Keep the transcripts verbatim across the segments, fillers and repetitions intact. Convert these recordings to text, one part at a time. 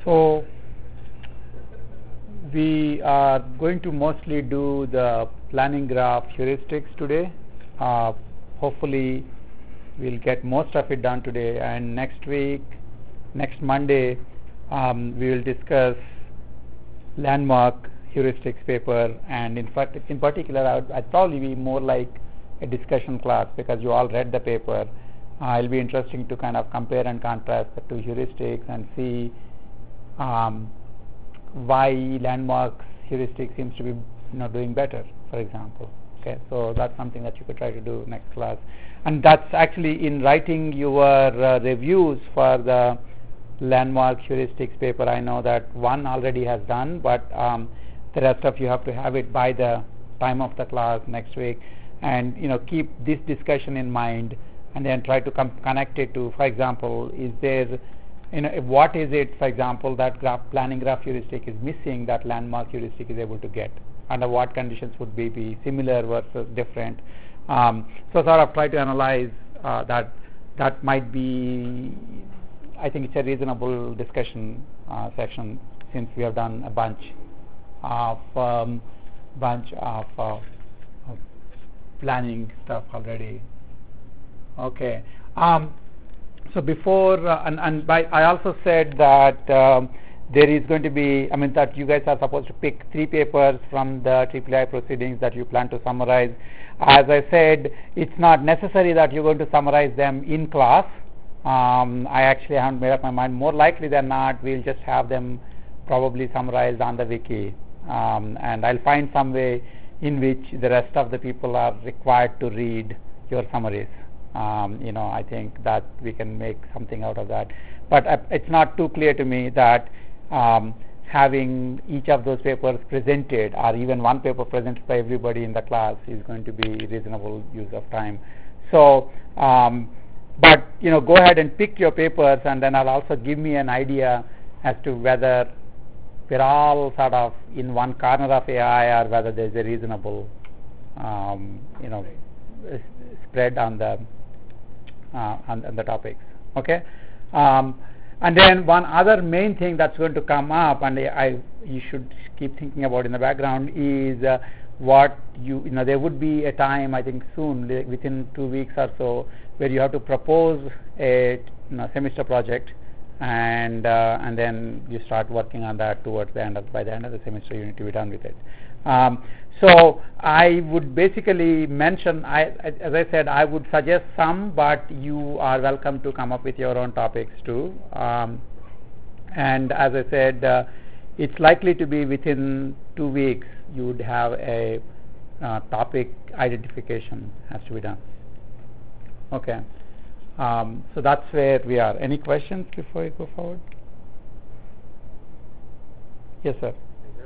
So we are going to mostly do the planning graph heuristics today. Uh, hopefully we'll get most of it done today, and next week, next Monday, um, we will discuss landmark heuristics paper, and in fact, in particular, I would, I'd probably be more like a discussion class because you all read the paper. Uh, it'll be interesting to kind of compare and contrast the two heuristics and see um, why landmarks heuristic seems to be, you know, doing better, for example. Okay, so that's something that you could try to do next class, and that's actually in writing your uh, reviews for the landmark heuristics paper. I know that one already has done, but um, the rest of you have to have it by the time of the class next week, and you know, keep this discussion in mind, and then try to com- connect it to, for example, is there, you know, what is it, for example, that graph planning graph heuristic is missing that landmark heuristic is able to get? Under what conditions would be, be similar versus different? Um, so sort of try to analyze uh, that. That might be, I think it's a reasonable discussion uh, section, since we have done a bunch of um, bunch of, uh, of planning stuff already. Okay. Um, so before, uh, and, and by, I also said that um, there is going to be, I mean, that you guys are supposed to pick three papers from the triple I proceedings that you plan to summarize. As I said, it's not necessary that you're going to summarize them in class. Um, I actually haven't made up my mind. More likely than not, we'll just have them probably summarized on the wiki. Um, and I'll find some way in which the rest of the people are required to read your summaries. Um, you know, I think that we can make something out of that. But uh, it's not too clear to me that um, having each of those papers presented, or even one paper presented by everybody in the class, is going to be reasonable use of time. So, um, but you know, go ahead and pick your papers, and then I'll also give me an idea as to whether we're all sort of in one corner of A I, or whether there's a reasonable, um, you know, spread on the uh, on, on the topics. Okay. Um, and then one other main thing that's going to come up, and I, I you should keep thinking about in the background, is uh, what you you know there would be a time, I think soon, within two weeks or so, where you have to propose a you know, semester project, and uh, and then you start working on that towards the end of by the end of the semester you need to be done with it. Um, so I would basically mention, I, as I said, I would suggest some, but you are welcome to come up with your own topics too. Um, and as I said, uh, it's likely to be within two weeks you would have a uh, topic identification has to be done. Okay. Um, so that's where we are. Any questions before we go forward? Yes, sir.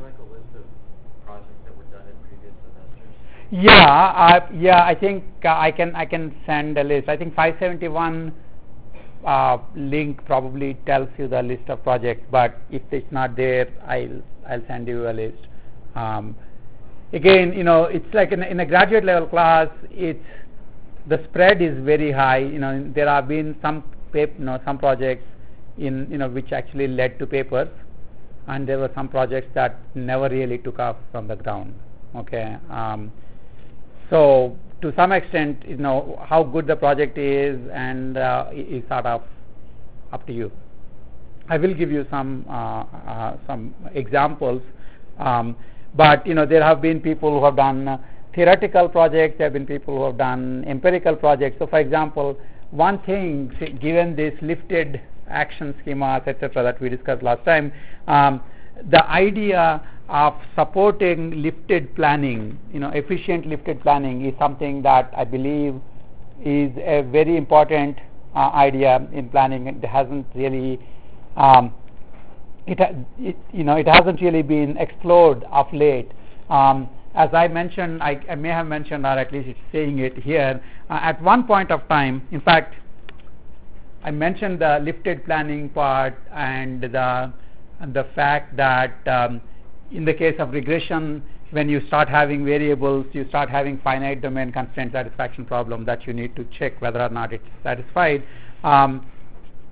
Yeah, I, yeah. I think uh, I can I can send a list. I think five seventy-one uh, link probably tells you the list of projects. But if it's not there, I'll I'll send you a list. Um, again, you know, it's like in, in a graduate level class, it's the spread is very high. You know, there have been some pap- you know some projects in you know which actually led to papers, and there were some projects that never really took off from the ground. Okay. Um, So to some extent, you know, how good the project is and uh, is sort of up to you. I will give you some uh, uh, some examples, um, but you know, there have been people who have done uh, theoretical projects. There have been people who have done empirical projects. So, for example, one thing, given this lifted action schemas, et cetera, that we discussed last time, um, the idea of supporting lifted planning, you know, efficient lifted planning is something that I believe is a very important uh, idea in planning. It hasn't really, um, it, it you know, it hasn't really been explored of late. Um, as I mentioned, I, I may have mentioned, or at least it's saying it here. Uh, at one point of time, in fact, I mentioned the lifted planning part and the and the fact that um, in the case of regression, when you start having variables, you start having finite domain constraint satisfaction problem that you need to check whether or not it's satisfied. Um,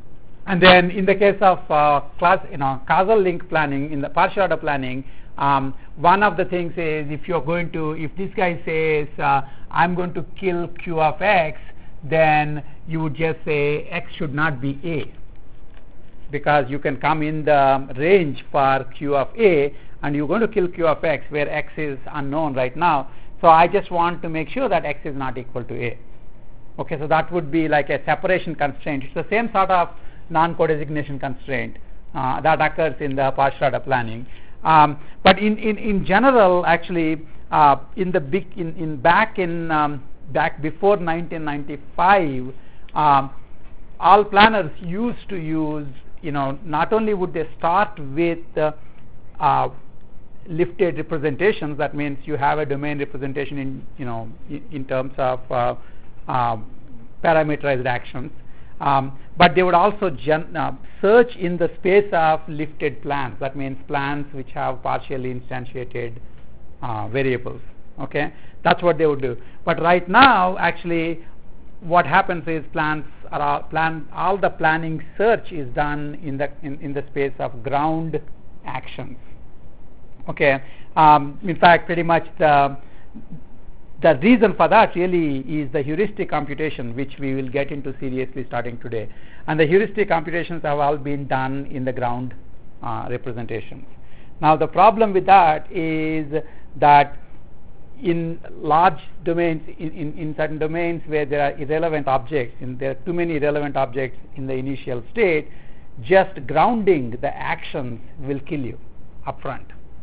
And then in the case of uh, class, you know, causal link planning, in the partial order planning, um, one of the things is if you're going to, if this guy says, uh, I'm going to kill Q of X, then you would just say X should not be A, because you can come in the range for Q of A and you're going to kill Q of X where X is unknown right now. So I just want to make sure that X is not equal to A. Okay, so that would be like a separation constraint. It's the same sort of non-codesignation constraint uh, that occurs in the partial order planning. Um, but in, in, in general, actually, uh, in the big in, in back in um, back before nineteen ninety-five, um, all planners used to use, you know, not only would they start with uh, uh, lifted representations. That means you have a domain representation in, you know, in, in terms of uh, uh, parameterized actions. Um, but they would also gen- uh, search in the space of lifted plans. That means plans which have partially instantiated uh, variables. Okay, that's what they would do. But right now, actually, what happens is plans are all, plan all the planning search is done in the in, in the space of ground actions. Okay, um, in fact, pretty much the the reason for that really is the heuristic computation, which we will get into seriously starting today. And the heuristic computations have all been done in the ground uh, representations. Now, the problem with that is that in large domains, in, in, in certain domains where there are irrelevant objects, and there are too many irrelevant objects in the initial state, just grounding the actions will kill you upfront.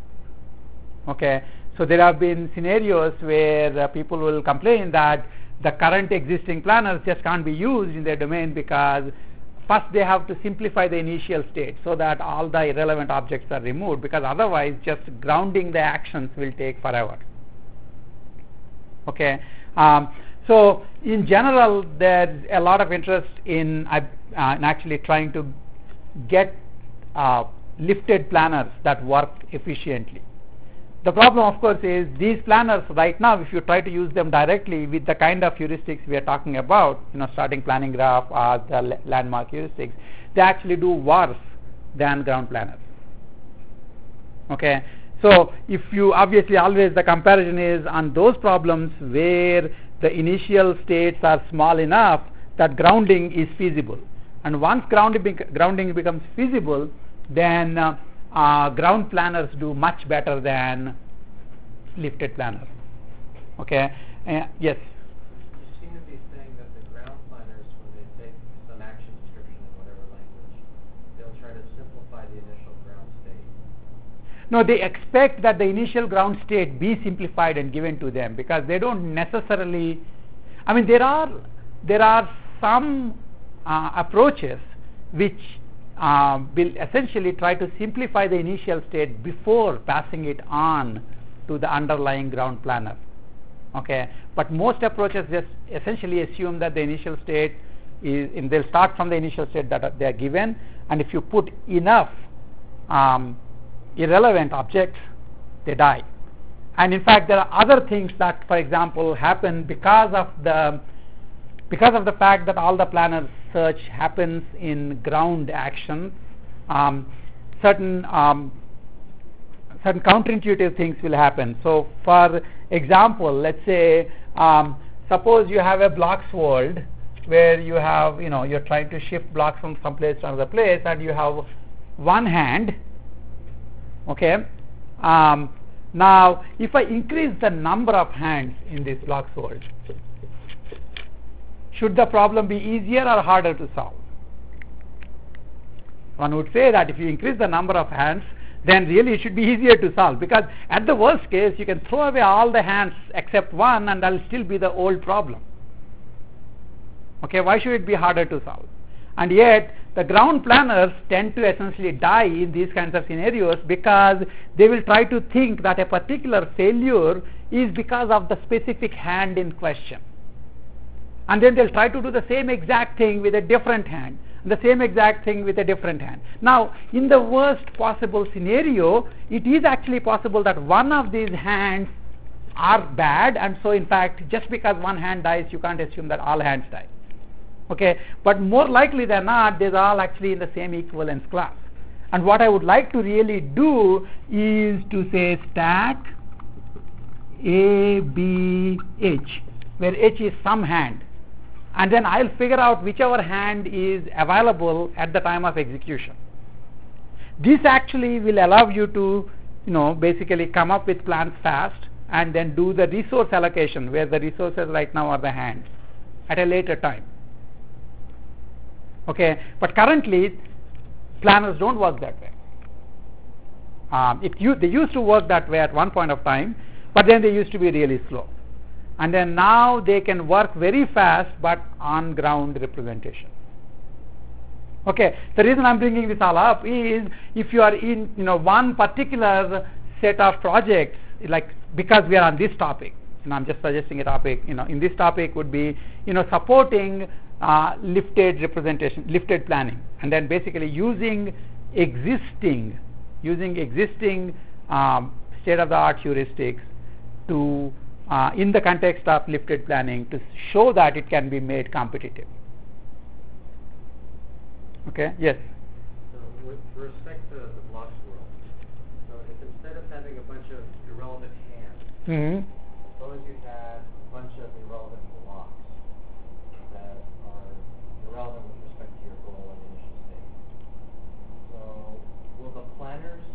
Okay, so there have been scenarios where uh, people will complain that the current existing planners just can't be used in their domain because first they have to simplify the initial state so that all the irrelevant objects are removed, because otherwise just grounding the actions will take forever. Okay, um, so in general there's a lot of interest in, uh, in actually trying to get uh, lifted planners that work efficiently. The problem, of course, is these planners right now, if you try to use them directly with the kind of heuristics we are talking about, you know, starting planning graph or the landmark heuristics, they actually do worse than ground planners. Okay, so if you obviously always the comparison is on those problems where the initial states are small enough that grounding is feasible, and once grounding grounding becomes feasible, then uh, Uh, ground planners do much better than lifted planners. Okay. Uh, yes. You seem to be saying that the ground planners, when they take some action description in whatever language, they'll try to simplify the initial ground state. No, they expect that the initial ground state be simplified and given to them, because they don't necessarily. I mean, there are there are some uh, approaches which Uh, will essentially try to simplify the initial state before passing it on to the underlying ground planner. Okay, but most approaches just essentially assume that the initial state is, and they'll start from the initial state that they are given, and if you put enough um, irrelevant objects, they die. And in fact, there are other things that, for example, happen because of the because of the fact that all the planner search happens in ground actions. Um, certain um, certain counterintuitive things will happen. So, for example, let's say um, suppose you have a blocks world where you have, you know, you're trying to shift blocks from some place to another place, and you have one hand. Okay. Um, now, if I increase the number of hands in this blocks world, should the problem be easier or harder to solve? One would say that if you increase the number of hands, then really it should be easier to solve, because at the worst case you can throw away all the hands except one and that will still be the old problem. Okay, why should it be harder to solve? And yet the ground planners tend to essentially die in these kinds of scenarios, because they will try to think that a particular failure is because of the specific hand in question. And then they'll try to do the same exact thing with a different hand, the same exact thing with a different hand. Now, in the worst possible scenario, it is actually possible that one of these hands are bad, and so in fact, just because one hand dies, you can't assume that all hands die. Okay, but more likely than not, they're all actually in the same equivalence class. And what I would like to really do is to say stack A, B, H, where H is some hand, and then I'll figure out whichever hand is available at the time of execution. This actually will allow you to, you know, basically come up with plans fast and then do the resource allocation, where the resources right now are the hands, at a later time. Okay, but currently planners don't work that way. Um, it, you, they used to work that way at one point of time, but then they used to be really slow. And then now they can work very fast, but on ground representation. Okay, the reason I'm bringing this all up is if you are in, you know, one particular set of projects, like because we are on this topic, and I'm just suggesting a topic, you know, in this topic would be, you know, supporting uh, lifted representation, lifted planning, and then basically using existing, using existing um, state-of-the-art heuristics to, uh, in the context of lifted planning, to show that it can be made competitive. Okay, yes? So with respect to the blocks world, so if instead of having a bunch of irrelevant hands, Mm-hmm. suppose you had a bunch of irrelevant blocks that are irrelevant with respect to your goal and initial state. So will the planners,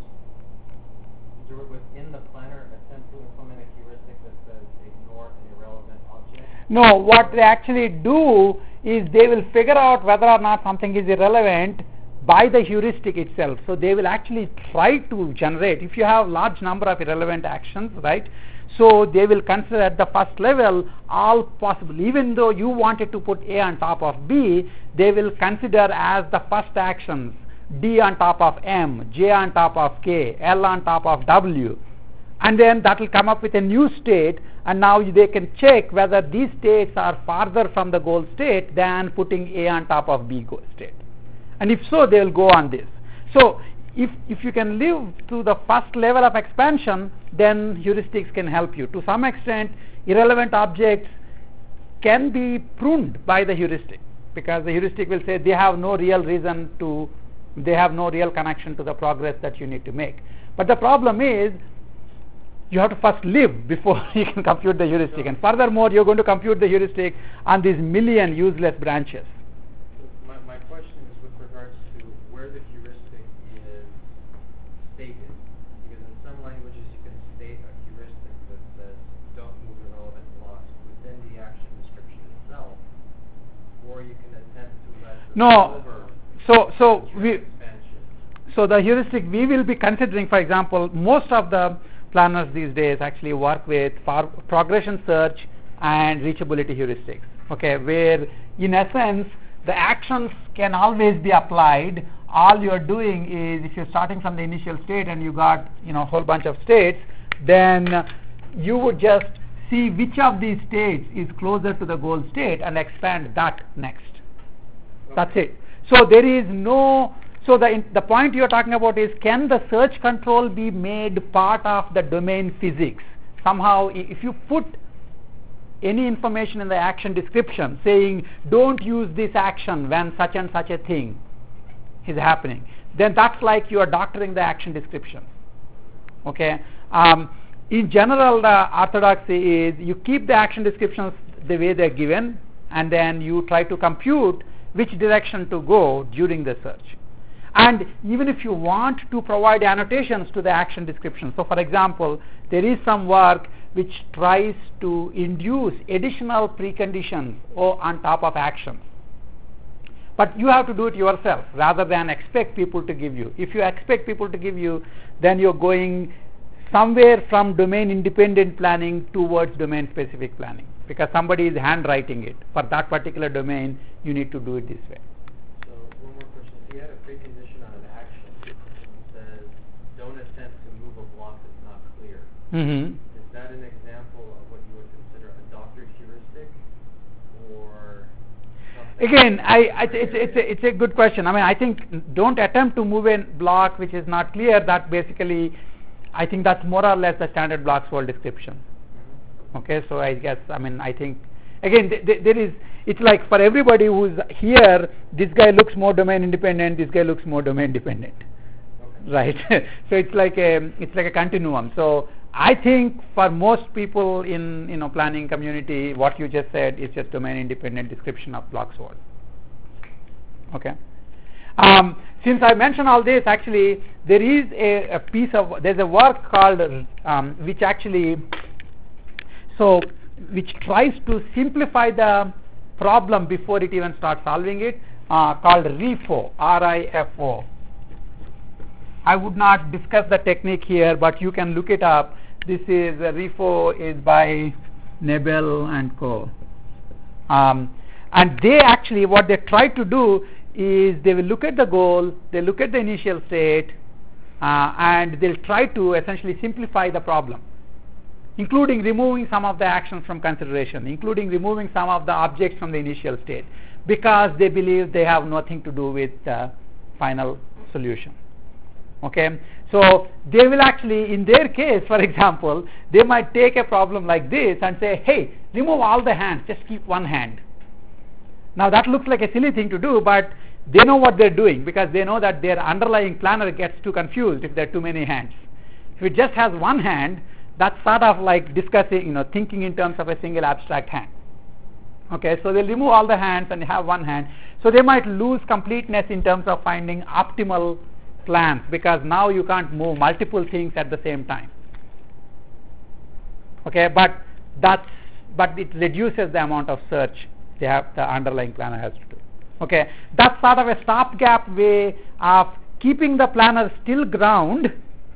do it within the planner, attempt to implement a heuristic that says ignore an irrelevant object? No, what they actually do is they will figure out whether or not something is irrelevant by the heuristic itself. So they will actually try to generate, if you have large number of irrelevant actions, right, so they will consider at the first level all possible. Even though you wanted to put A on top of B, they will consider as the first actions D on top of M, J on top of K, L on top of W, and then that will come up with a new state, and now they can check whether these states are farther from the goal state than putting A on top of B goal state. And if so, they will go on this. So if, if you can live to the first level of expansion, then heuristics can help you. To some extent, irrelevant objects can be pruned by the heuristic, because the heuristic will say they have no real reason to, they have no real connection to the progress that you need to make. But the problem is, you have to first live before you can compute the heuristic. And furthermore, you're going to compute the heuristic on these million useless branches. My, my question is with regards to where the heuristic is stated. Because in some languages you can state a heuristic that says don't move irrelevant blocks within the action description itself, or you can attempt to let the No. solver So, so we, expansion. so the heuristic we will be considering, for example, most of the planners these days actually work with far progression search and reachability heuristics. Okay, where in essence the actions can always be applied. All you're doing is, if you're starting from the initial state and you got, you know, a whole bunch of states, then you would just see which of these states is closer to the goal state and expand that next. Okay. That's it. So there is no, so the, in, the point you're talking about is, can the search control be made part of the domain physics? Somehow, if you put any information in the action description saying, don't use this action when such and such a thing is happening, then that's like you are doctoring the action description. Okay? Um, in general, the orthodoxy is you keep the action descriptions the way they're given, and then you try to compute which direction to go during the search. And even if you want to provide annotations to the action description, so for example, there is some work which tries to induce additional preconditions on top of actions. But you have to do it yourself rather than expect people to give you. If you expect people to give you, then you're going somewhere from domain independent planning towards domain specific planning, because somebody is handwriting it. For that particular domain, you need to do it this way. So one more question. If you had a precondition on an action that says don't attempt to move a block that's not clear, Mm-hmm. is that an example of what you would consider a doctored heuristic, or something? Again, I, I, it's, it's, a, it's a good question. I mean, I think don't attempt to move a block which is not clear. That basically, I think that's more or less the standard blocks world description. Mm-hmm. Okay, so I guess, I mean, I think, again, th- th- there is, it's like for everybody who's here, this guy looks more domain independent, this guy looks more domain dependent. Okay. Right? So it's like a it's like a continuum. So I think for most people in you know planning community, what you just said is just domain independent description of block sort. Okay. Um, since I mentioned all this, actually there is a, a piece of there's a work called um, which actually so which tries to simplify the problem before it even starts solving it, uh, called R I F O, R I F O. I would not discuss the technique here, but you can look it up. This is uh, R I F O is by Nebel and co. Um, and they actually what they try to do is they will look at the goal, they look at the initial state, uh, and they'll try to essentially simplify the problem, including removing some of the actions from consideration, including removing some of the objects from the initial state, because they believe they have nothing to do with the final solution. Okay, so they will actually, in their case, for example, they might take a problem like this and say, hey, remove all the hands, just keep one hand. Now that looks like a silly thing to do, but they know what they're doing, because they know that their underlying planner gets too confused if there are too many hands. If it just has one hand, that's sort of like discussing, you know, thinking in terms of a single abstract hand. Okay, so they'll remove all the hands and have one hand. So they might lose completeness in terms of finding optimal plans, because now you can't move multiple things at the same time. Okay, but that's but it reduces the amount of search they have the underlying planner has to do. Okay, that's sort of a stopgap way of keeping the planner still ground.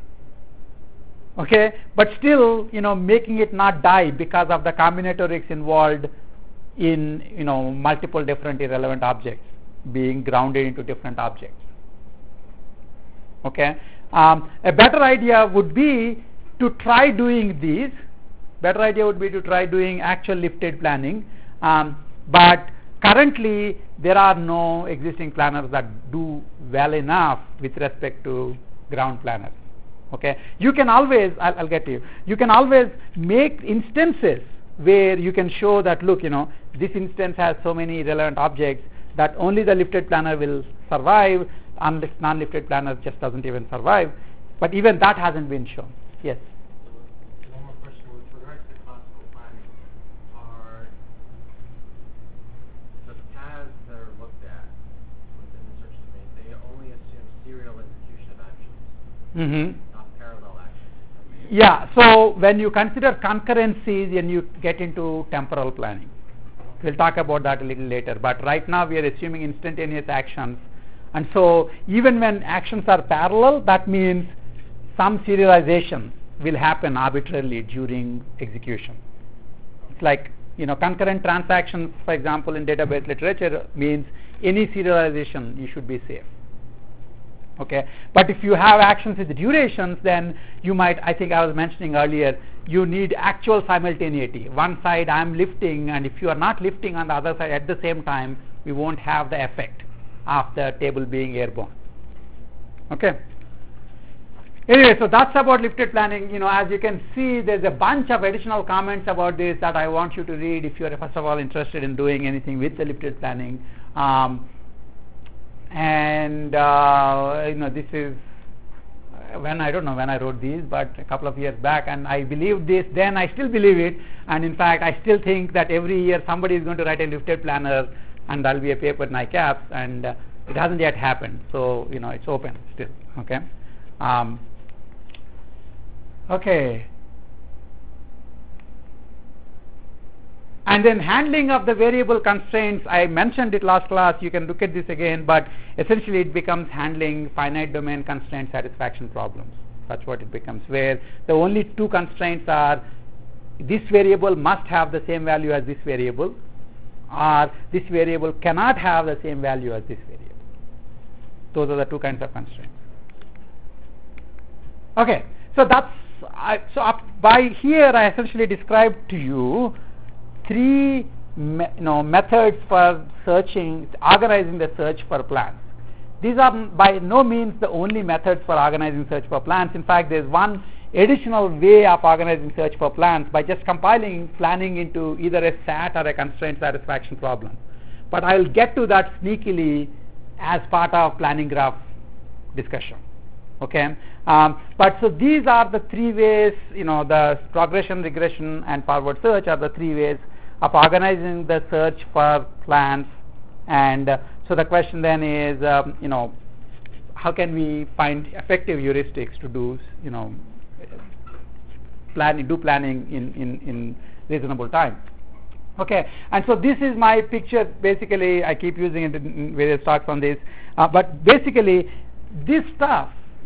Okay, but still, you know, making it not die because of the combinatorics involved in, you know, multiple different irrelevant objects being grounded into different objects. Okay, um, a better idea would be to try doing these. Better idea would be to try doing actual lifted planning, um, but currently there are no existing planners that do well enough with respect to ground planners. Okay, you can always, I'll, I'll get to you, you can always make instances where you can show that, look, you know, this instance has so many relevant objects that only the lifted planner will survive, and non-lifted planner just doesn't even survive. But even that hasn't been shown. Yes? One more question. With regards to classical planning, are the paths that are looked at within the search domain, they only assume serial execution of actions, Mm-hmm. not parallel actions? Yeah, so when you consider concurrencies, then you get into temporal planning. We'll talk about that a little later, but right now we are assuming instantaneous actions. And so even when actions are parallel, that means some serialization will happen arbitrarily during execution. It's like, you know, concurrent transactions, for example, in database literature means any serialization you should be safe. Okay, but if you have actions with durations, then you might, I think I was mentioning earlier, you need actual simultaneity. One side I'm lifting, and if you are not lifting on the other side at the same time, we won't have the effect of the table being airborne. Okay. Anyway, so that's about lifted planning. You know, as you can see, there's a bunch of additional comments about this that I want you to read if you are first of all interested in doing anything with the lifted planning. Um, and uh, you know, this is when I don't know when I wrote these, but a couple of years back, and I believed this then. I still believe it, and in fact, I still think that every year somebody is going to write a lifted planner, and there'll be a paper in I CAPS, and uh, it hasn't yet happened. So you know, it's open still. Okay. Um, okay. And then handling of the variable constraints, I mentioned it last class, you can look at this again, but essentially it becomes handling finite domain constraint satisfaction problems. That's what it becomes, where the only two constraints are this variable must have the same value as this variable, or this variable cannot have the same value as this variable. Those are the two kinds of constraints. Okay, so that's, I, so up by here I essentially described to you three me, you know, methods for searching, organizing the search for plans. These are by no means the only methods for organizing search for plans. In fact, there's one additional way of organizing search for plans by just compiling planning into either a S A T or a constraint satisfaction problem. But I will get to that sneakily as part of planning graph discussion. Okay, um, but so these are the three ways, you know, the progression, regression, and forward search are the three ways of organizing the search for plans. And uh, so the question then is, um, you know, how can we find effective heuristics to do, you know, planning, do planning in, in, in reasonable time. Okay, and so this is my picture. Basically, I keep using it in various talks on this, uh, but basically, this stuff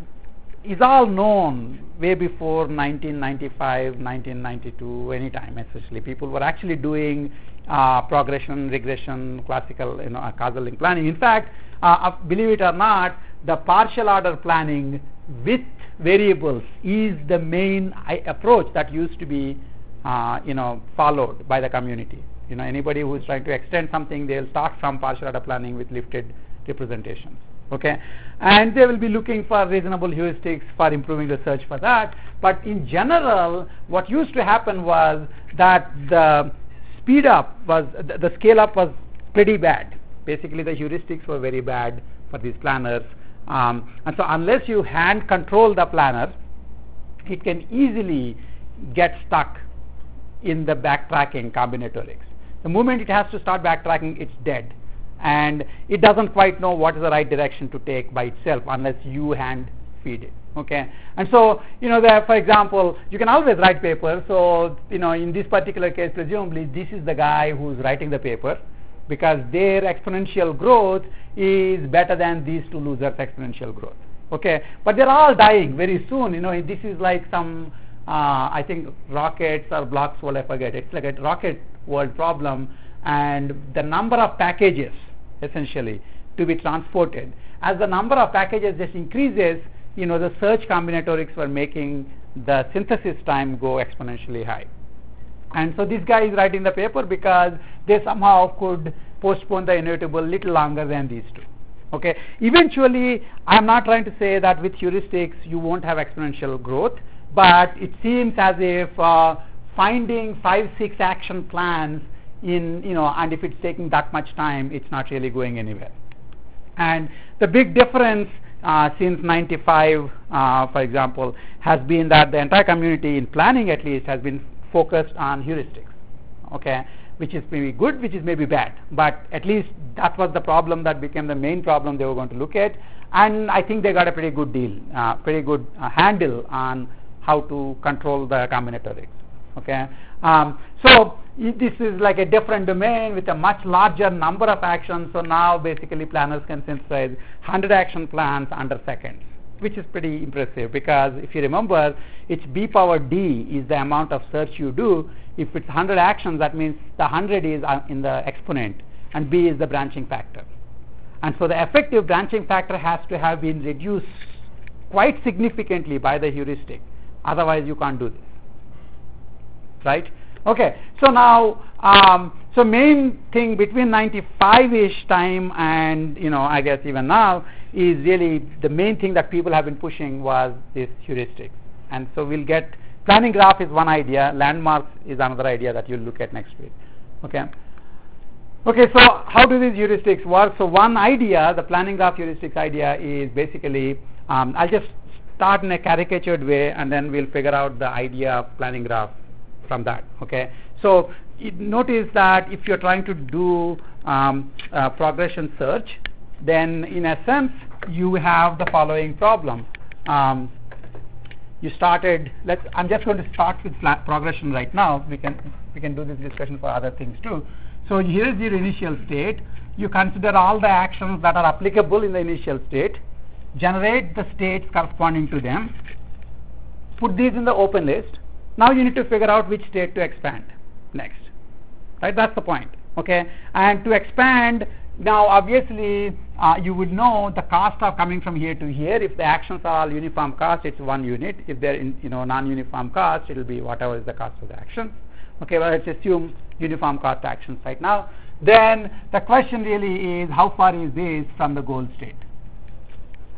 is all known way before nineteen ninety-five, nineteen ninety-two, anytime. Essentially, people were actually doing uh, progression, regression, classical, you know, uh, causal link planning. In fact, uh, believe it or not, the partial order planning with variables is the main I- approach that used to be, uh, you know, followed by the community. You know, anybody who is trying to extend something, they'll start from partial order planning with lifted representations. Okay, and they will be looking for reasonable heuristics for improving the search for that. But in general, what used to happen was that the speed up was, the, the scale up was pretty bad. Basically, the heuristics were very bad for these planners. Um, and so unless you hand control the planner, it can easily get stuck in the backtracking combinatorics. The moment it has to start backtracking, it's dead. And it doesn't quite know what is the right direction to take by itself unless you hand feed it. Okay, and so, you know, there, for example, you can always write paper. So, you know, in this particular case, presumably this is the guy who's writing the paper, because their exponential growth is better than these two losers' exponential growth. Okay, but they're all dying very soon. You know, this is like some, uh, I think, rockets or blocks world, I forget. It's like a rocket world problem, and the number of packages, essentially, to be transported. As the number of packages just increases, you know, the search combinatorics were making the synthesis time go exponentially high. And so this guy is writing the paper because they somehow could postpone the inevitable little longer than these two. Okay. Eventually, I'm not trying to say that with heuristics you won't have exponential growth, but it seems as if uh, finding five, six action plans in, you know, and if it's taking that much time, it's not really going anywhere. And the big difference uh, since ninety-five, uh, for example, has been that the entire community, in planning at least, has been focused on heuristics. Okay, which is maybe good, which is maybe bad, but at least that was the problem that became the main problem they were going to look at. And I think they got a pretty good deal, uh, pretty good uh, handle on how to control the combinatorics. Okay, um, so this is like a different domain with a much larger number of actions. So now basically planners can synthesize one hundred action plans under seconds, which is pretty impressive, because if you remember, it's b power d is the amount of search you do. If it's one hundred actions, that means the one hundred is in the exponent and b is the branching factor. And so the effective branching factor has to have been reduced quite significantly by the heuristic. Otherwise, you can't do this. Right? Okay. So now, um, so main thing between ninety-five-ish time and, you know, I guess even now, is really the main thing that people have been pushing was this heuristics. And so we'll get, planning graph is one idea, landmarks is another idea that you'll look at next week. Okay. Okay, so how do these heuristics work? So one idea, the planning graph heuristics idea, is basically, um, I'll just start in a caricatured way and then we'll figure out the idea of planning graph from that. Okay, so it, notice that if you're trying to do um, uh, progression search, then in a sense you have the following problem. Um, you started, let's, I'm just going to start with flat progression right now. We can we can do this discussion for other things too. So here's your initial state. You consider all the actions that are applicable in the initial state, generate the states corresponding to them, put these in the open list. Now you need to figure out which state to expand next. Right? That's the point. Okay? And to expand, now obviously uh, you would know the cost of coming from here to here. If the actions are all uniform cost, it's one unit. If they're in, you know, non-uniform cost, it will be whatever is the cost of the action. Okay, well, let's assume uniform cost actions right now. Then the question really is, how far is this from the goal state?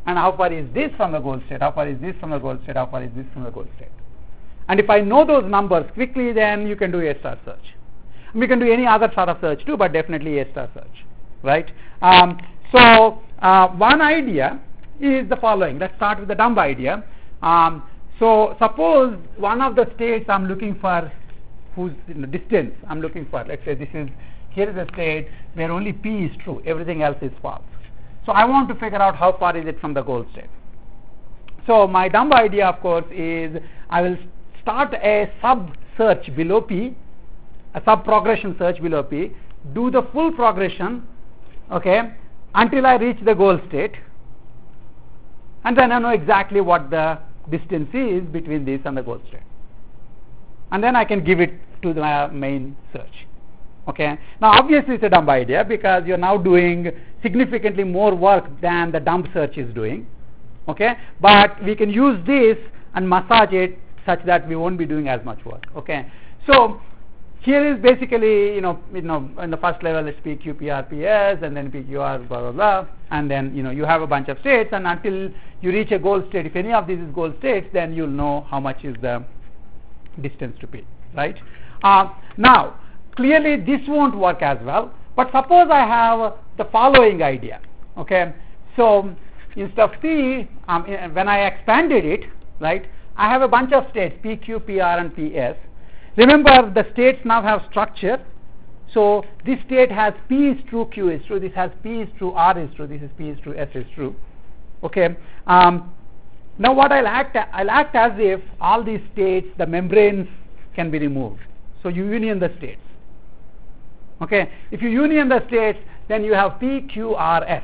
and how far is this from the goal state, how far is this from the goal state, how far is this from the goal state. And if I know those numbers quickly, then you can do a star search. We can do any other sort of search too, but definitely a star search, right? Um, so uh, one idea is the following. Let's start with the dumb idea. Um, so suppose one of the states I'm looking for, whose you know, distance I'm looking for. Let's say this is, here is a state where only P is true, everything else is false. So I want to figure out how far is it from the goal state. So my dumb idea, of course, is I will start a sub search below P, a sub progression search below P, do the full progression, okay, until I reach the goal state, and then I know exactly what the distance is between this and the goal state, and then I can give it to the main search. Okay. Now obviously it's a dumb idea because you're now doing significantly more work than the dumb search is doing. Okay, but we can use this and massage it such that we won't be doing as much work. Okay, so here is basically, you know, you know, in the first level it's P Q, P R, P S, and then P Q R, blah blah blah, and then you know you have a bunch of states, and until you reach a goal state, if any of these is goal states, then you'll know how much is the distance to P, right? Uh, now, clearly this won't work as well, but suppose I have the following idea. Okay, so instead of P, um, when I expanded it, right, I have a bunch of states, P Q, P R, and P S. Remember, the states now have structure. So this state has P is true, Q is true. This has P is true, R is true. This is P is true, S is true. Okay. Um, now what I'll act, I'll act as if all these states, the membranes can be removed. So you union the states. Okay. If you union the states, then you have P, Q, R, S.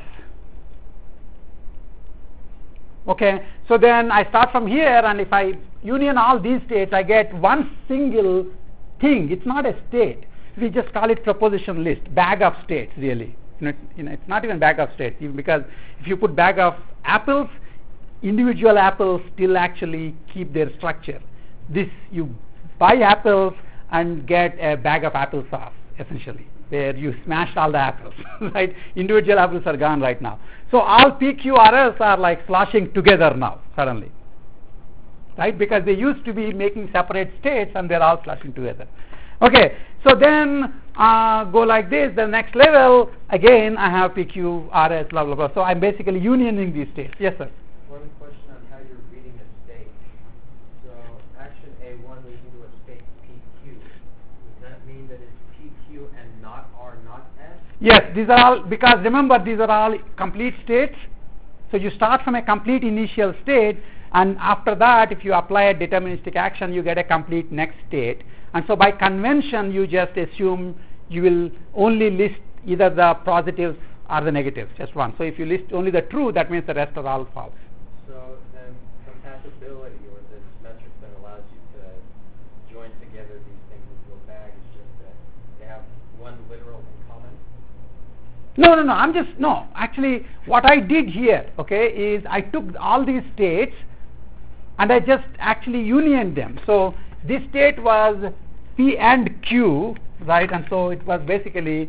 Okay, so then I start from here, and if I union all these states, I get one single thing. It's not a state. We just call it proposition list, bag of states, really. You know, you know, it's not even bag of states, even because if you put bag of apples, individual apples still actually keep their structure. This, you buy apples and get a bag of applesauce, essentially, where you smashed all the apples, right? Individual apples are gone right now. So all P Q R S are like sloshing together now, suddenly, right? Because they used to be making separate states, and they're all sloshing together. Okay, so then uh, go like this. The next level, again, I have P Q R S, blah, blah, blah. So I'm basically unioning these states. Yes, sir? One question on how you're reading a state. So action A one leads into a state P Q. Does that mean that it's P Q and not R, not S? Yes, these are all, because remember, these are all complete states. So you start from a complete initial state, and after that, if you apply a deterministic action, you get a complete next state. And so by convention, you just assume you will only list either the positives or the negatives, just one. So if you list only the true, that means the rest are all false. So then compatibility, or this metric that allows you to join together these things into a bag, is just that they have one literal in common? No, no, no, I'm just, no, actually what I did here, okay, is I took all these states and I just actually unioned them. So this state was P and Q, right, and so it was basically,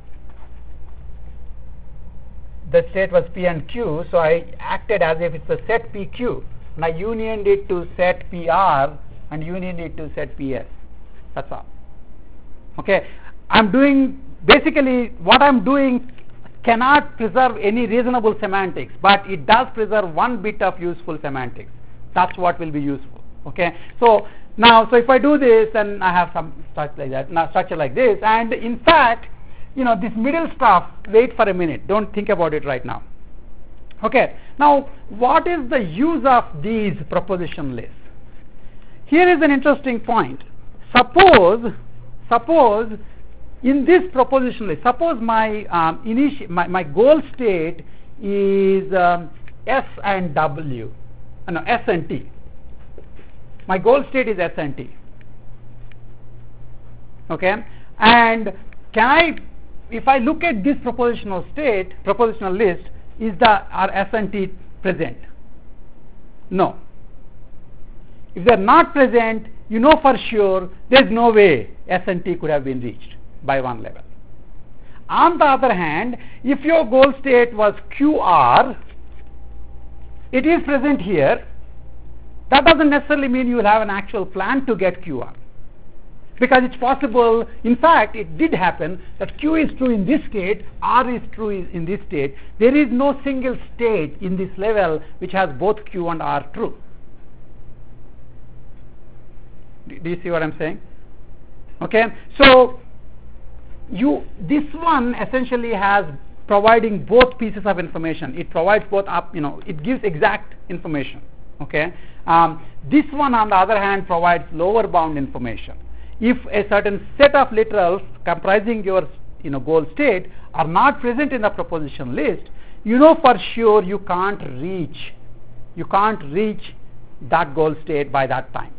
the state was P and Q, so I acted as if it's a set P Q, and I unioned it to set P R and unioned it to set P S. That's all. Okay, I'm doing, basically what I'm doing cannot preserve any reasonable semantics, but it does preserve one bit of useful semantics. That's what will be useful. Okay, so now, so if I do this, then I have some structure like that, now structure like this, and in fact, you know, this middle stuff, wait for a minute, don't think about it right now. Okay, now what is the use of these proposition lists? Here is an interesting point. Suppose, suppose in this proposition list, suppose my um, initi- my, my goal state is um, S and W, uh, no, S and T. My goal state is S and T. Okay, and can I, if I look at this propositional state, propositional list, is the are S and T present? No. If they are not present, you know for sure there is no way S and T could have been reached by one level. On the other hand, if your goal state was Q R, it is present here, that doesn't necessarily mean you will have an actual plan to get Q R. Because it's possible, in fact, it did happen that Q is true in this state, R is true in this state. There is no single state in this level which has both Q and R true. Do you see what I'm saying? Okay, so you this one essentially has providing both pieces of information. It provides both up, you know, it gives exact information. Okay, um, this one on the other hand provides lower bound information. If a certain set of literals comprising your, you know, goal state are not present in the proposition list, you know for sure you can't reach, you can't reach that goal state by that time.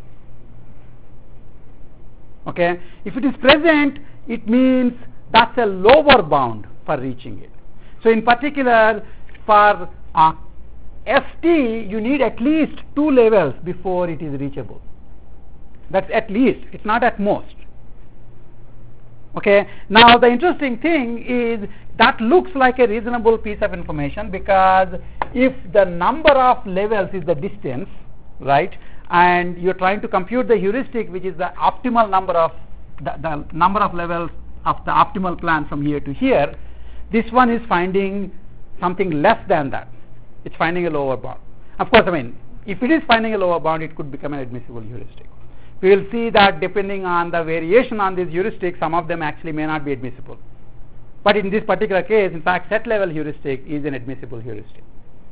Okay, if it is present, it means that's a lower bound for reaching it. So in particular, for uh, F T, you need at least two levels before it is reachable. That's at least, it's not at most. Okay, now the interesting thing is that looks like a reasonable piece of information, because if the number of levels is the distance, right, and you're trying to compute the heuristic, which is the optimal number of the, the number of levels of the optimal plan from here to here, this one is finding something less than that. It's finding a lower bound. Of course, I mean, if it is finding a lower bound, it could become an admissible heuristic. We will see that depending on the variation on these heuristics, some of them actually may not be admissible. But in this particular case, in fact, set level heuristic is an admissible heuristic.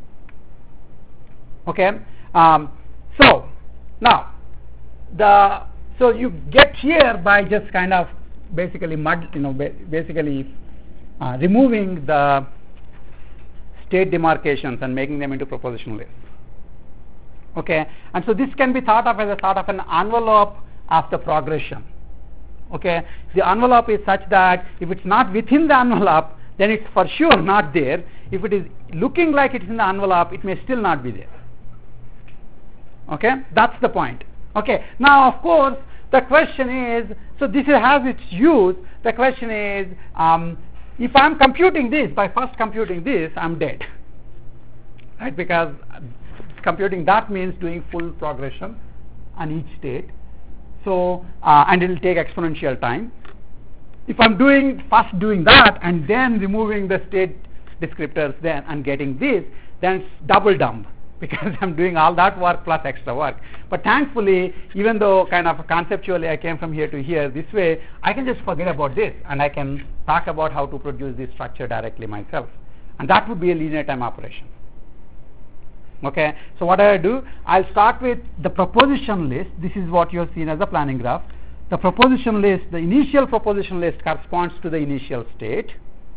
Okay, um, so now the so you get here by just kind of basically mud, you know, basically uh, removing the state demarcations and making them into propositional lists. Okay, and so this can be thought of as a sort of an envelope of the progression. Okay, the envelope is such that if it's not within the envelope, then it's for sure not there. If it is looking like it's in the envelope, it may still not be there. Okay, that's the point. Okay, now of course the question is, so this has its use. The question is, um, if I'm computing this, by first computing this, I'm dead, right? Because computing that means doing full progression on each state. So uh, and it will take exponential time. If I'm doing first doing that and then removing the state descriptors then and getting this, then it's double dumb, because I'm doing all that work plus extra work. But thankfully, even though kind of conceptually I came from here to here this way, I can just forget about this and I can talk about how to produce this structure directly myself, and that would be a linear time operation. Okay, so what I do, I'll start with the proposition list. This is what you have seen as a planning graph. The proposition list, the initial proposition list corresponds to the initial state.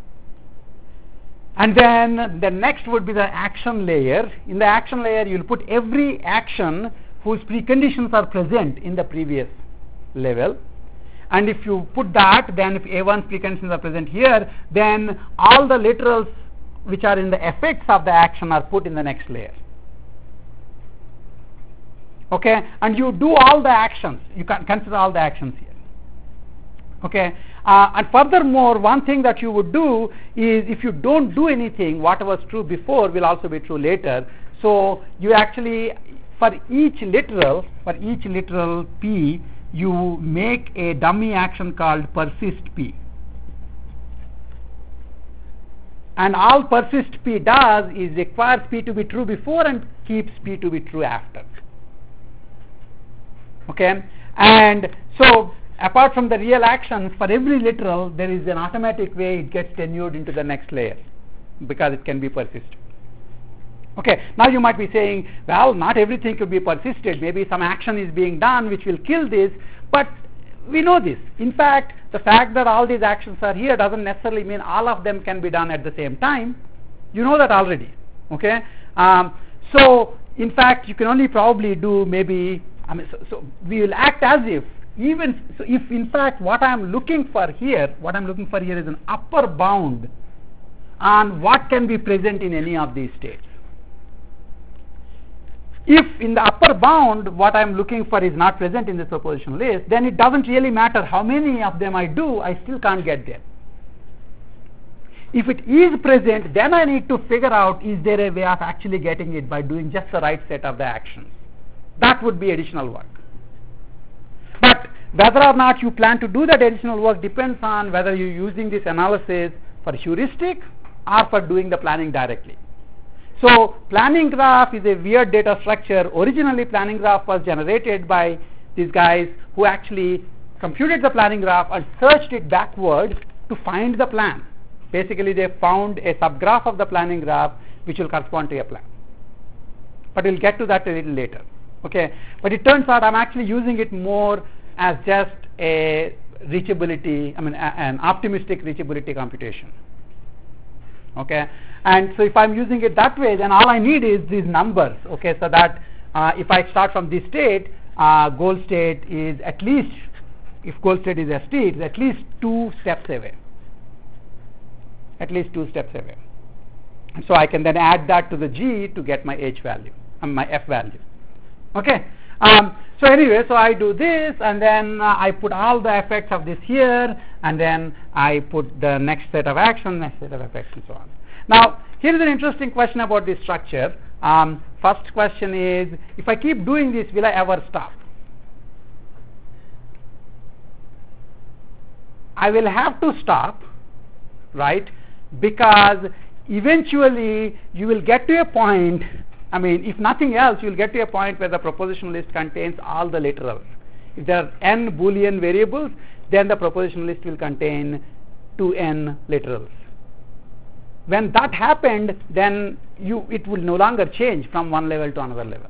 And then the next would be the action layer. In the action layer, you'll put every action whose preconditions are present in the previous level. And if you put that, then if A one's preconditions are present here, then all the literals which are in the effects of the action are put in the next layer. Okay, and you do all the actions. You can consider all the actions here. Okay, uh, and furthermore, one thing that you would do is, if you don't do anything, what was true before will also be true later. So you actually, for each literal, for each literal P, you make a dummy action called persist P. And all persist P does is requires P to be true before and keeps P to be true after. Okay, and so apart from the real actions, for every literal there is an automatic way it gets tenured into the next layer, because it can be persisted. Okay, now you might be saying, well, not everything could be persisted. Maybe some action is being done which will kill this, but we know this. In fact, the fact that all these actions are here doesn't necessarily mean all of them can be done at the same time. You know that already. Okay, um, so in fact you can only probably do maybe, I mean, so, so we will act as if, even so if in fact what I am looking for here, what I am looking for here is an upper bound on what can be present in any of these states. If in the upper bound what I am looking for is not present in this proposition list, then it doesn't really matter how many of them I do, I still can't get there. If it is present, then I need to figure out, is there a way of actually getting it by doing just the right set of the actions. That would be additional work. But whether or not you plan to do that additional work depends on whether you're using this analysis for heuristic or for doing the planning directly. So planning graph is a weird data structure. Originally, planning graph was generated by these guys who actually computed the planning graph and searched it backward to find the plan. Basically, they found a subgraph of the planning graph which will correspond to a plan. But we'll get to that a little later. Okay, but it turns out I'm actually using it more as just a reachability, I mean, a, an optimistic reachability computation. Okay, and so if I'm using it that way, then all I need is these numbers. Okay, so that uh, if I start from this state, uh, goal state is at least, if goal state is S T, it's at least two steps away. At least two steps away. And so I can then add that to the G to get my H value, and my F value. Okay. Um, so anyway, so I do this, and then uh, I put all the effects of this here, and then I put the next set of actions, next set of effects, and so on. Now, here is an interesting question about this structure. Um, first question is, if I keep doing this, will I ever stop? I will have to stop, right? Because eventually you will get to a point, I mean, if nothing else, you will get to a point where the propositional list contains all the literals. If there are n Boolean variables, then the propositional list will contain two n literals. When that happened, then you it will no longer change from one level to another level.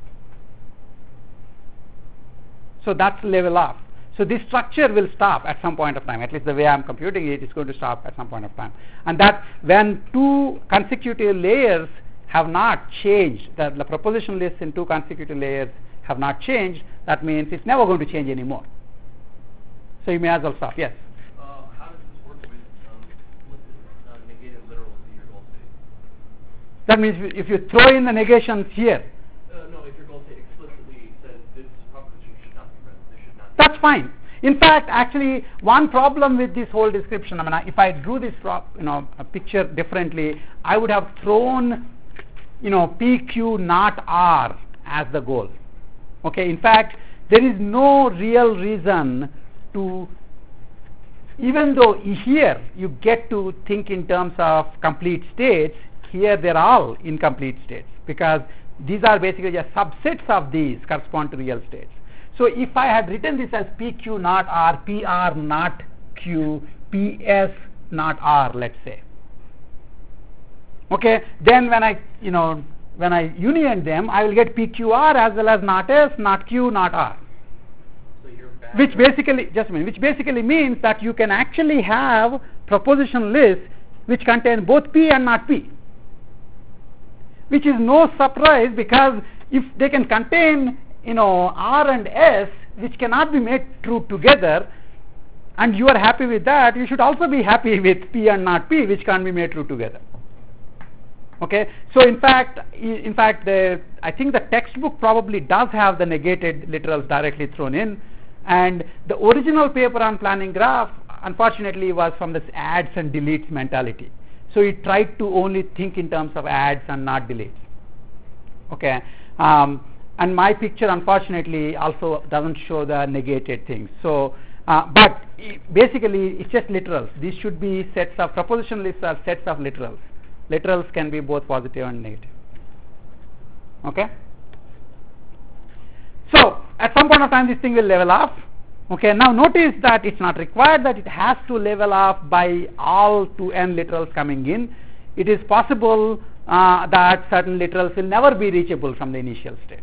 So that's level off. So this structure will stop at some point of time. At least the way I'm computing it is going to stop at some point of time. And that when two consecutive layers have not changed, the, the proposition lists in two consecutive layers have not changed, that means it's never going to change anymore. So you may as well stop. Yes? Uh, how does this work with, um, with uh, negated literals in your goal state? That means if you throw in the negations here, Uh, no, if your goal state explicitly says this proposition should not be present, this should not be that's fine. In fact, actually, one problem with this whole description, I mean, if I drew this prop, you know, a picture differently, I would have thrown, you know, P Q not R as the goal. Okay. In fact, there is no real reason to, even though here you get to think in terms of complete states, here they're all incomplete states, because these are basically just subsets of these correspond to real states. So if I had written this as P Q not R, P R not Q, P S not R, let's say. Okay, then when I, you know, when I union them, I will get P Q R as well as not S, not Q, not R. So you're back Which basically, just a minute, which basically means that you can actually have proposition lists which contain both P and not P. Which is no surprise, because if they can contain, you know, R and S, which cannot be made true together, and you are happy with that, you should also be happy with P and not P, which can't be made true together. Okay, so in fact, in fact, the, I think the textbook probably does have the negated literals directly thrown in, and the original paper on planning graph, unfortunately, was from this adds and deletes mentality. So it tried to only think in terms of adds and not deletes. Okay, um, and my picture, unfortunately, also doesn't show the negated things. So, uh, but basically, it's just literals. These should be sets of proposition lists are sets of literals. Literals can be both positive and negative. Okay. So at some point of time, this thing will level off. Okay. Now notice that it's not required that it has to level off by all two n literals coming in. It is possible uh, that certain literals will never be reachable from the initial state,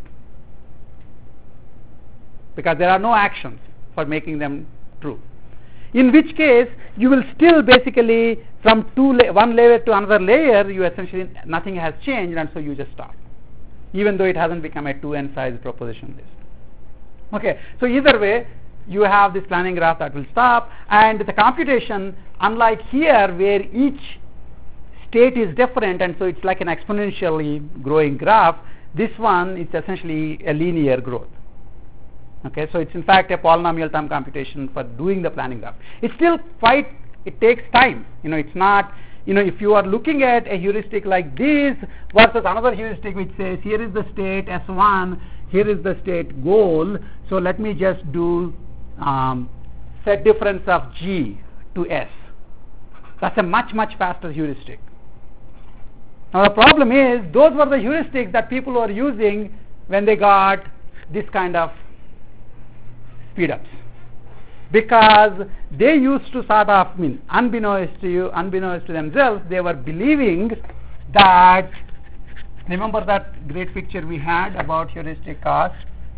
because there are no actions for making them true. In which case, you will still basically, from two la- one layer to another layer, you essentially, nothing has changed, and so you just stop, even though it hasn't become a two n size proposition list. Okay, so either way, you have this planning graph that will stop, and the computation, unlike here where each state is different, and so it's like an exponentially growing graph, this one is essentially a linear growth. Okay, so it's in fact a polynomial term computation for doing the planning graph. It's still quite, it takes time. You know, it's not, you know, if you are looking at a heuristic like this versus another heuristic which says here is the state S one, here is the state goal, so let me just do um, set difference of G to S. That's a much, much faster heuristic. Now the problem is, those were the heuristics that people were using when they got this kind of speed-ups. Because they used to sort of, I mean, unbeknownst to you, unbeknownst to themselves, they were believing that, remember that great picture we had about heuristic cost?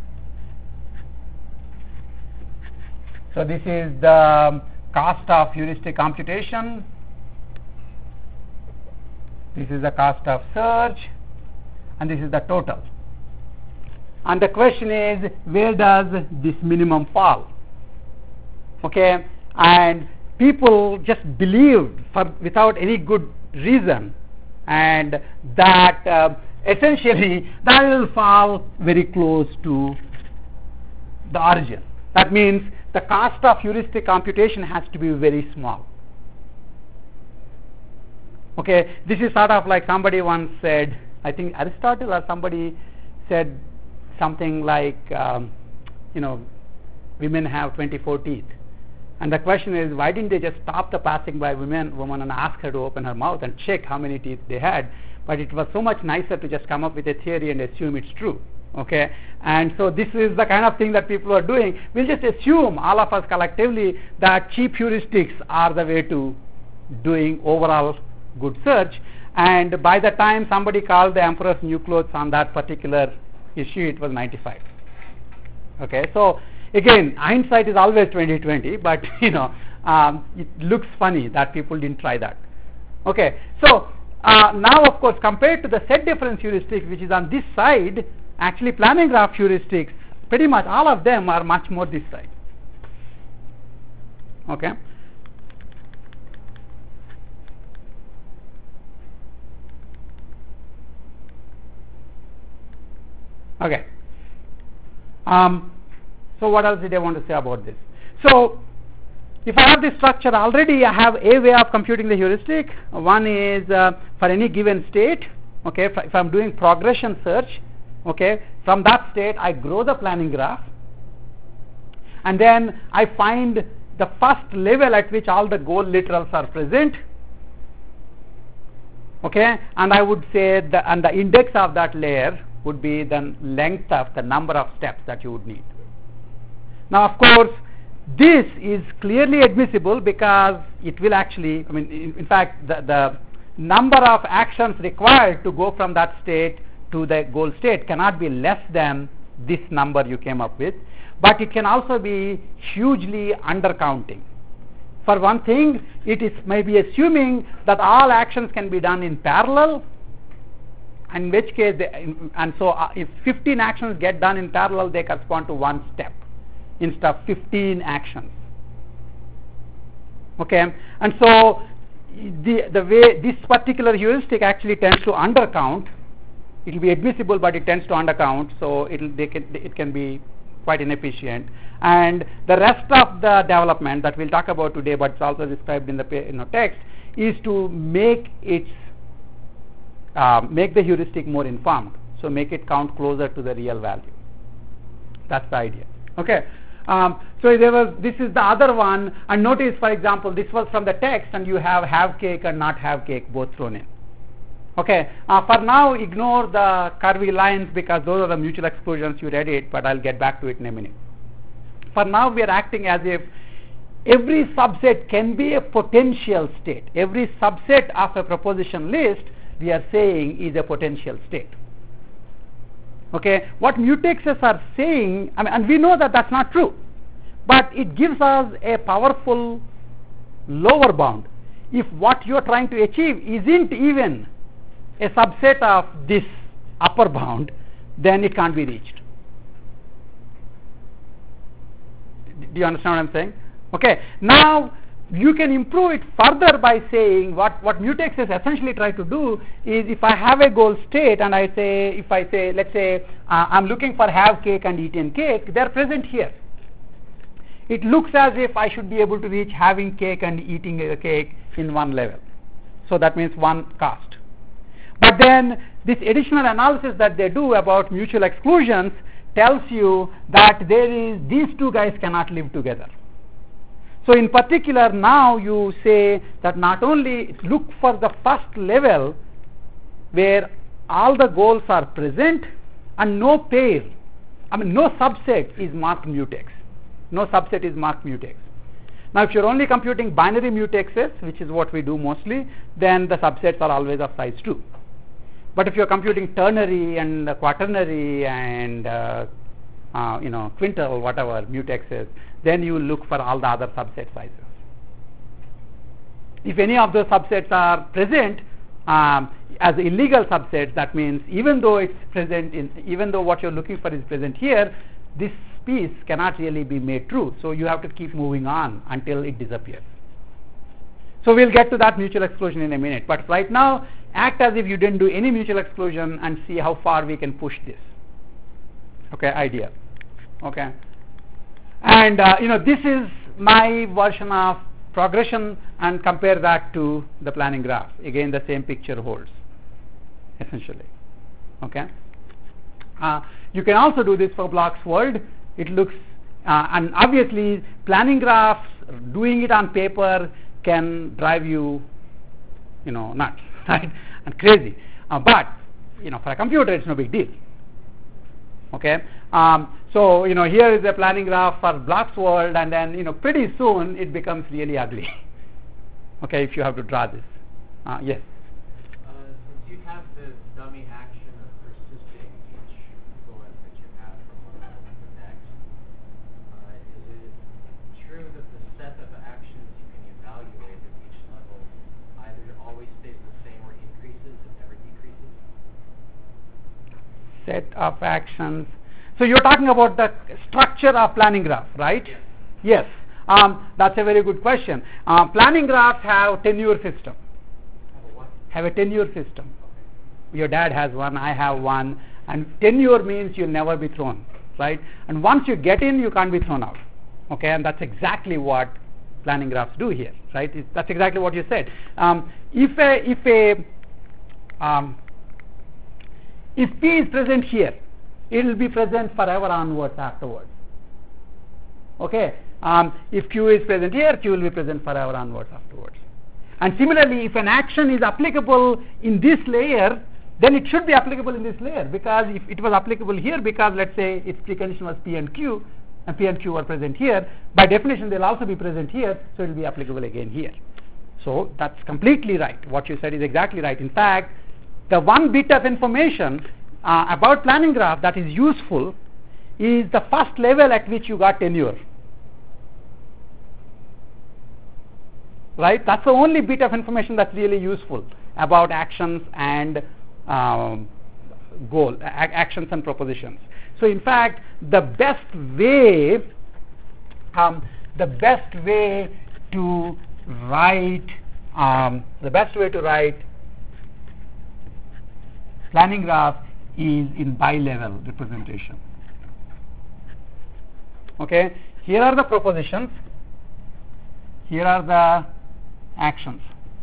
So this is the cost of heuristic computation. This is the cost of search, and this is the total. And the question is, where does this minimum fall? Okay, and people just believed for, without any good reason, and that uh, essentially that will fall very close to the origin. That means the cost of heuristic computation has to be very small. Okay, this is sort of like somebody once said, I think Aristotle or somebody said something like, um, you know, women have twenty-four teeth. And the question is, why didn't they just stop the passing by women, woman and ask her to open her mouth and check how many teeth they had? But it was so much nicer to just come up with a theory and assume it's true. Okay, and so this is the kind of thing that people are doing. We'll just assume, all of us collectively, that cheap heuristics are the way to doing overall good search, and by the time somebody called the emperor's new clothes on that particular issue, it was ninety-five. Okay, so again, hindsight is always twenty twenty, but you know, um, it looks funny that people didn't try that. Okay, so uh, now of course, compared to the set difference heuristic, which is on this side, actually planning graph heuristics, pretty much all of them are much more this side. Okay. Okay. Um, so what else did I want to say about this? So if I have this structure already, I have a way of computing the heuristic. One is uh, for any given state. Okay, if, if I'm doing progression search, okay, from that state I grow the planning graph, and then I find the first level at which all the goal literals are present. Okay, and I would say the and the index of that layer would be the length of the number of steps that you would need. Now of course this is clearly admissible because it will actually, I mean in, in fact the, the number of actions required to go from that state to the goal state cannot be less than this number you came up with, but it can also be hugely undercounting. For one thing, it is maybe assuming that all actions can be done in parallel, in which case, they, and so uh, if fifteen actions get done in parallel, they correspond to one step instead of fifteen actions. Okay, and so the the way this particular heuristic actually tends to undercount. It will be admissible, but it tends to undercount, so it will they can, it can be quite inefficient. And the rest of the development that we'll talk about today, but it's also described in the you know, text, is to make its Uh, make the heuristic more informed, so make it count closer to the real value. That's the idea. Okay, um, so there was this is the other one, and notice, for example, this was from the text, and you have have cake and not have cake both thrown in. Okay, uh, for now ignore the curvy lines because those are the mutual exclusions. You read it, but I'll get back to it in a minute. For now we are acting as if every subset can be a potential state. Every subset of a proposition list we are saying is a potential state. Okay, what mutexes are saying, I mean, and we know that that's not true, but it gives us a powerful lower bound. If what you are trying to achieve isn't even a subset of this upper bound, then it can't be reached. Do you understand what I'm saying? Okay, now you can improve it further by saying what, what mutexes essentially try to do is, if I have a goal state and I say, if I say, let's say uh, I'm looking for have cake and eaten cake, they're present here. It looks as if I should be able to reach having cake and eating a cake in one level. So that means one cost. But then this additional analysis that they do about mutual exclusions tells you that there is these two guys cannot live together. So in particular, now you say that not only look for the first level where all the goals are present and no pair, I mean no subset is marked mutex. No subset is marked mutex. Now if you're only computing binary mutexes, which is what we do mostly, then the subsets are always of size two. But if you're computing ternary and quaternary and uh, uh, you know quintal, whatever mutexes, then you look for all the other subset sizes. If any of those subsets are present um, as illegal subsets, that means even though it's present in, even though what you're looking for is present here, this piece cannot really be made true. So you have to keep moving on until it disappears. So we'll get to that mutual exclusion in a minute. But right now, act as if you didn't do any mutual exclusion and see how far we can push this. Okay, idea. Okay. And uh, you know, this is my version of progression, and compare that to the planning graph. Again, the same picture holds, essentially. Okay. Uh, you can also do this for blocks world. It looks, uh, and obviously, planning graphs, doing it on paper can drive you, you know, nuts, right, and crazy. Uh, but you know, for a computer, it's no big deal. Okay. Um, so you know, here is a planning graph for blocks world, and then you know, pretty soon it becomes really ugly. Okay, if you have to draw this. Uh, yes. Uh, since you have this dummy action of persisting each fluent that you have from one level to the next, uh, is it true that the set of actions you can evaluate at each level either always stays the same or increases and never decreases? Set of actions. So you're talking about the structure of planning graph, right? Yes. Yes. Um, that's a very good question. Uh, planning graphs have tenure system. Have a what? Have a tenure system. Okay. Your dad has one, I have one, and tenure means you'll never be thrown, right? And once you get in, you can't be thrown out. Okay, and that's exactly what planning graphs do here, right? It's, that's exactly what you said. Um, if a if a um, if P is present here, it will be present forever onwards afterwards. Okay. Um, if Q is present here, Q will be present forever onwards afterwards. And similarly, if an action is applicable in this layer, then it should be applicable in this layer, because if it was applicable here, because let's say its precondition was P and Q, and P and Q are present here, by definition they'll also be present here, so it will be applicable again here. So that's completely right. What you said is exactly right. In fact, the one bit of information uh, about planning graph that is useful is the first level at which you got tenure. Right? That's the only bit of information that's really useful about actions and um, goal, a- actions and propositions. So in fact, the best way, um, the best way to write, um, the best way to write planning graph is in bi-level representation. Okay, here are the propositions, here are the actions.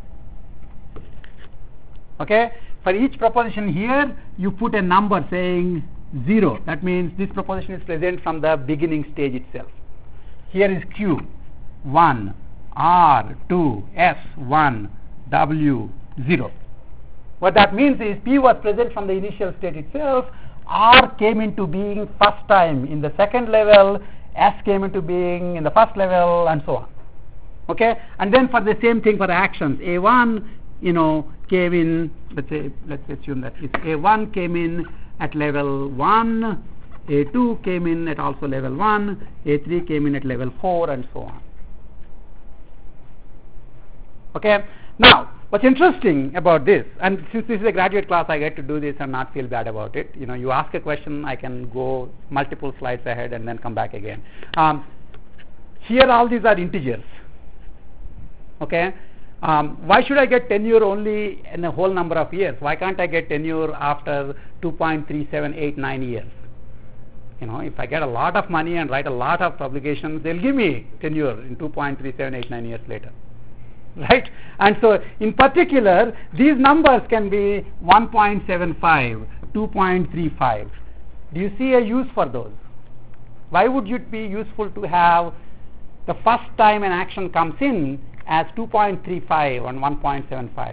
Okay, for each proposition here you put a number saying zero. That means this proposition is present from the beginning stage itself. Here is Q, one, R, two, S, one, W, zero. What that means is P was present from the initial state itself, R came into being first time in the second level, S came into being in the first level, and so on. Okay, and then for the same thing for the actions, A one, you know, came in, let's say, let's assume that if A one came in at level one, A two came in at also level one, A three came in at level four, and so on. Okay, now what's interesting about this, and since this is a graduate class, I get to do this and not feel bad about it. You know, you ask a question, I can go multiple slides ahead and then come back again. Um, here all these are integers. Okay, um, why should I get tenure only in a whole number of years? Why can't I get tenure after two point three seven eight nine years? You know, if I get a lot of money and write a lot of publications, they'll give me tenure in two point three seven eight nine years later. right? And so in particular, these numbers can be one point seven five, two point three five. Do you see a use for those? Why would it be useful to have the first time an action comes in as two point three five and one point seven five?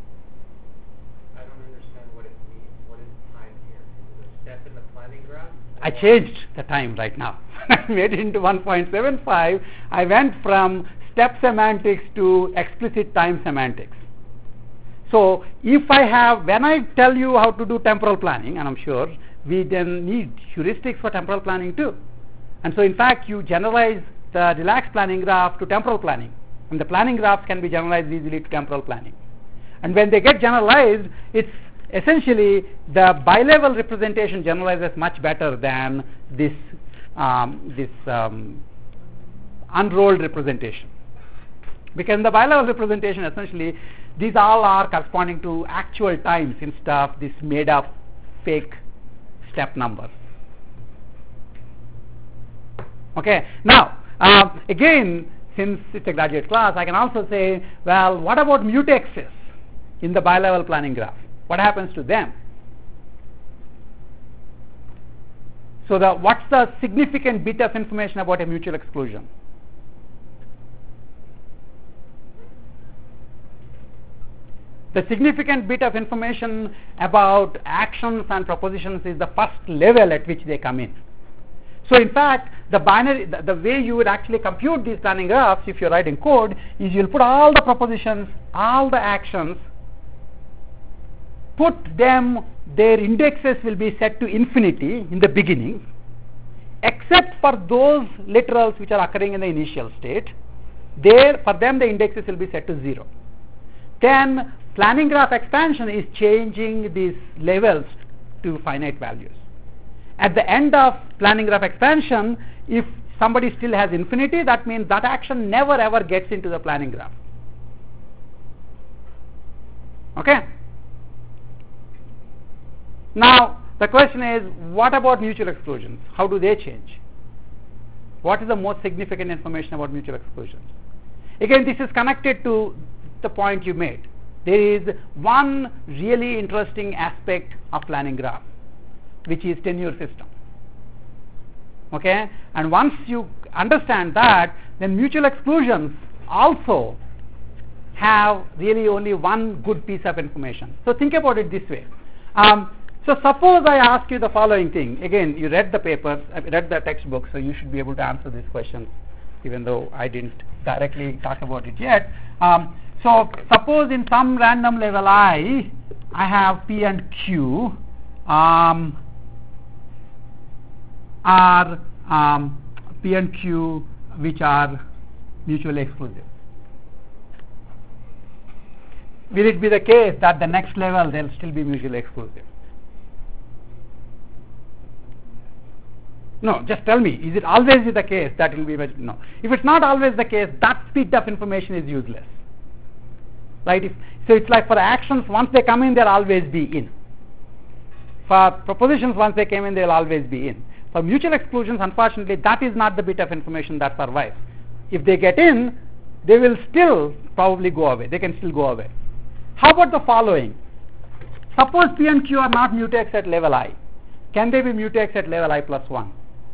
I don't understand what it means. What is time here? Is it a step in the planning graph? I changed the time right now. I made it into one point seven five. I went from step semantics to explicit time semantics. So if I have, when I tell you how to do temporal planning, and I'm sure we then need heuristics for temporal planning too. And so in fact you generalize the relaxed planning graph to temporal planning, and the planning graphs can be generalized easily to temporal planning. And when they get generalized, it's essentially the bilevel representation generalizes much better than this um, this um, unrolled representation, because in the bilevel representation essentially these all are corresponding to actual times instead of this made up fake step numbers. Okay, now uh, again, since it's a graduate class, I can also say, well, what about mutexes in the bilevel planning graph? What happens to them? So the what's the significant bit of information about a mutual exclusion? The significant bit of information about actions and propositions is the first level at which they come in. So in fact, the binary, the, the way you would actually compute these planning graphs if you're writing code is you'll put all the propositions, all the actions, put them, their indexes will be set to infinity in the beginning, except for those literals which are occurring in the initial state. There, for them the indexes will be set to zero. Then planning graph expansion is changing these levels to finite values. At the end of planning graph expansion, if somebody still has infinity, that means that action never ever gets into the planning graph. Okay? Now, the question is, what about mutual exclusions? How do they change? What is the most significant information about mutual exclusions? Again, this is connected to the point you made. There is one really interesting aspect of planning graph, which is tenure system. Okay, and once you understand that, then mutual exclusions also have really only one good piece of information. So think about it this way. Um, so suppose I ask you the following thing. Again, you read the papers, uh, read the textbook, so you should be able to answer these questions, even though I didn't directly talk about it yet. Um, so suppose in some random level I, I have P and Q. Um, are um, P and Q which are mutually exclusive. Will it be the case that the next level they'll still be mutually exclusive? No, just tell me, is it always the case that will be, no. If it's not always the case, that bit of information is useless. Right? If, so it's like for actions, once they come in, they'll always be in. For propositions, once they came in, they'll always be in. For mutual exclusions, unfortunately, that is not the bit of information that survives. If they get in, they will still probably go away. They can still go away. How about the following? Suppose P and Q are not mutex at level I. Can they be mutex at level I plus one?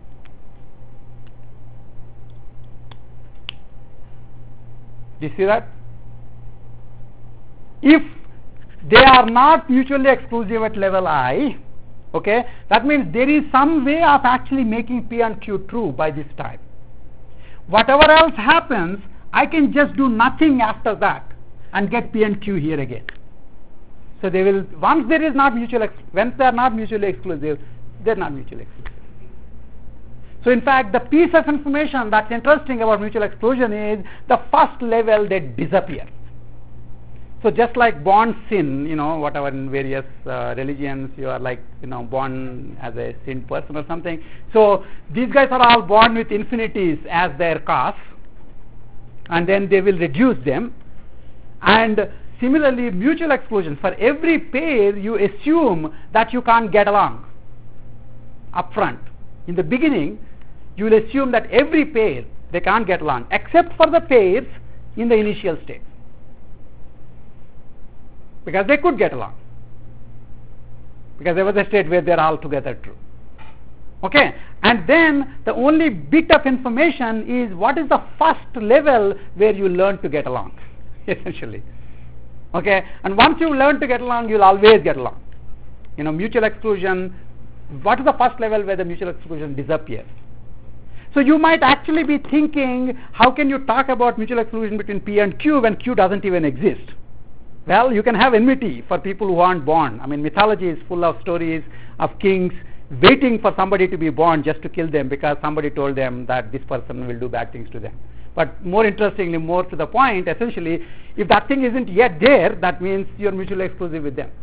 Do you see that? If they are not mutually exclusive at level I, okay, that means there is some way of actually making P and Q true by this time. Whatever else happens, I can just do nothing after that and get P and Q here again. So they will, once there is not mutual, ex- once they are not mutually exclusive, they are not mutually exclusive. So in fact, the piece of information that's interesting about mutual exclusion is the first level they disappear. So just like born sin, you know, whatever in various uh, religions, you are like, you know, born as a sin person or something. So these guys are all born with infinities as their cause, and then they will reduce them. And similarly, mutual exclusion, for every pair you assume that you can't get along up front. In the beginning, you will assume that every pair, they can't get along, except for the pairs in the initial state. because they could get along, because there was a state where they're all together true. Okay, and then the only bit of information is what is the first level where you learn to get along, essentially. Okay, and once you learn to get along, you'll always get along. You know, mutual exclusion, what is the first level where the mutual exclusion disappears? So you might actually be thinking, how can you talk about mutual exclusion between P and Q when Q doesn't even exist? Well, you can have enmity for people who aren't born. I mean, mythology is full of stories of kings waiting for somebody to be born just to kill them because somebody told them that this person will do bad things to them. But more interestingly, more to the point, essentially, if that thing isn't yet there, that means you're mutually exclusive with them.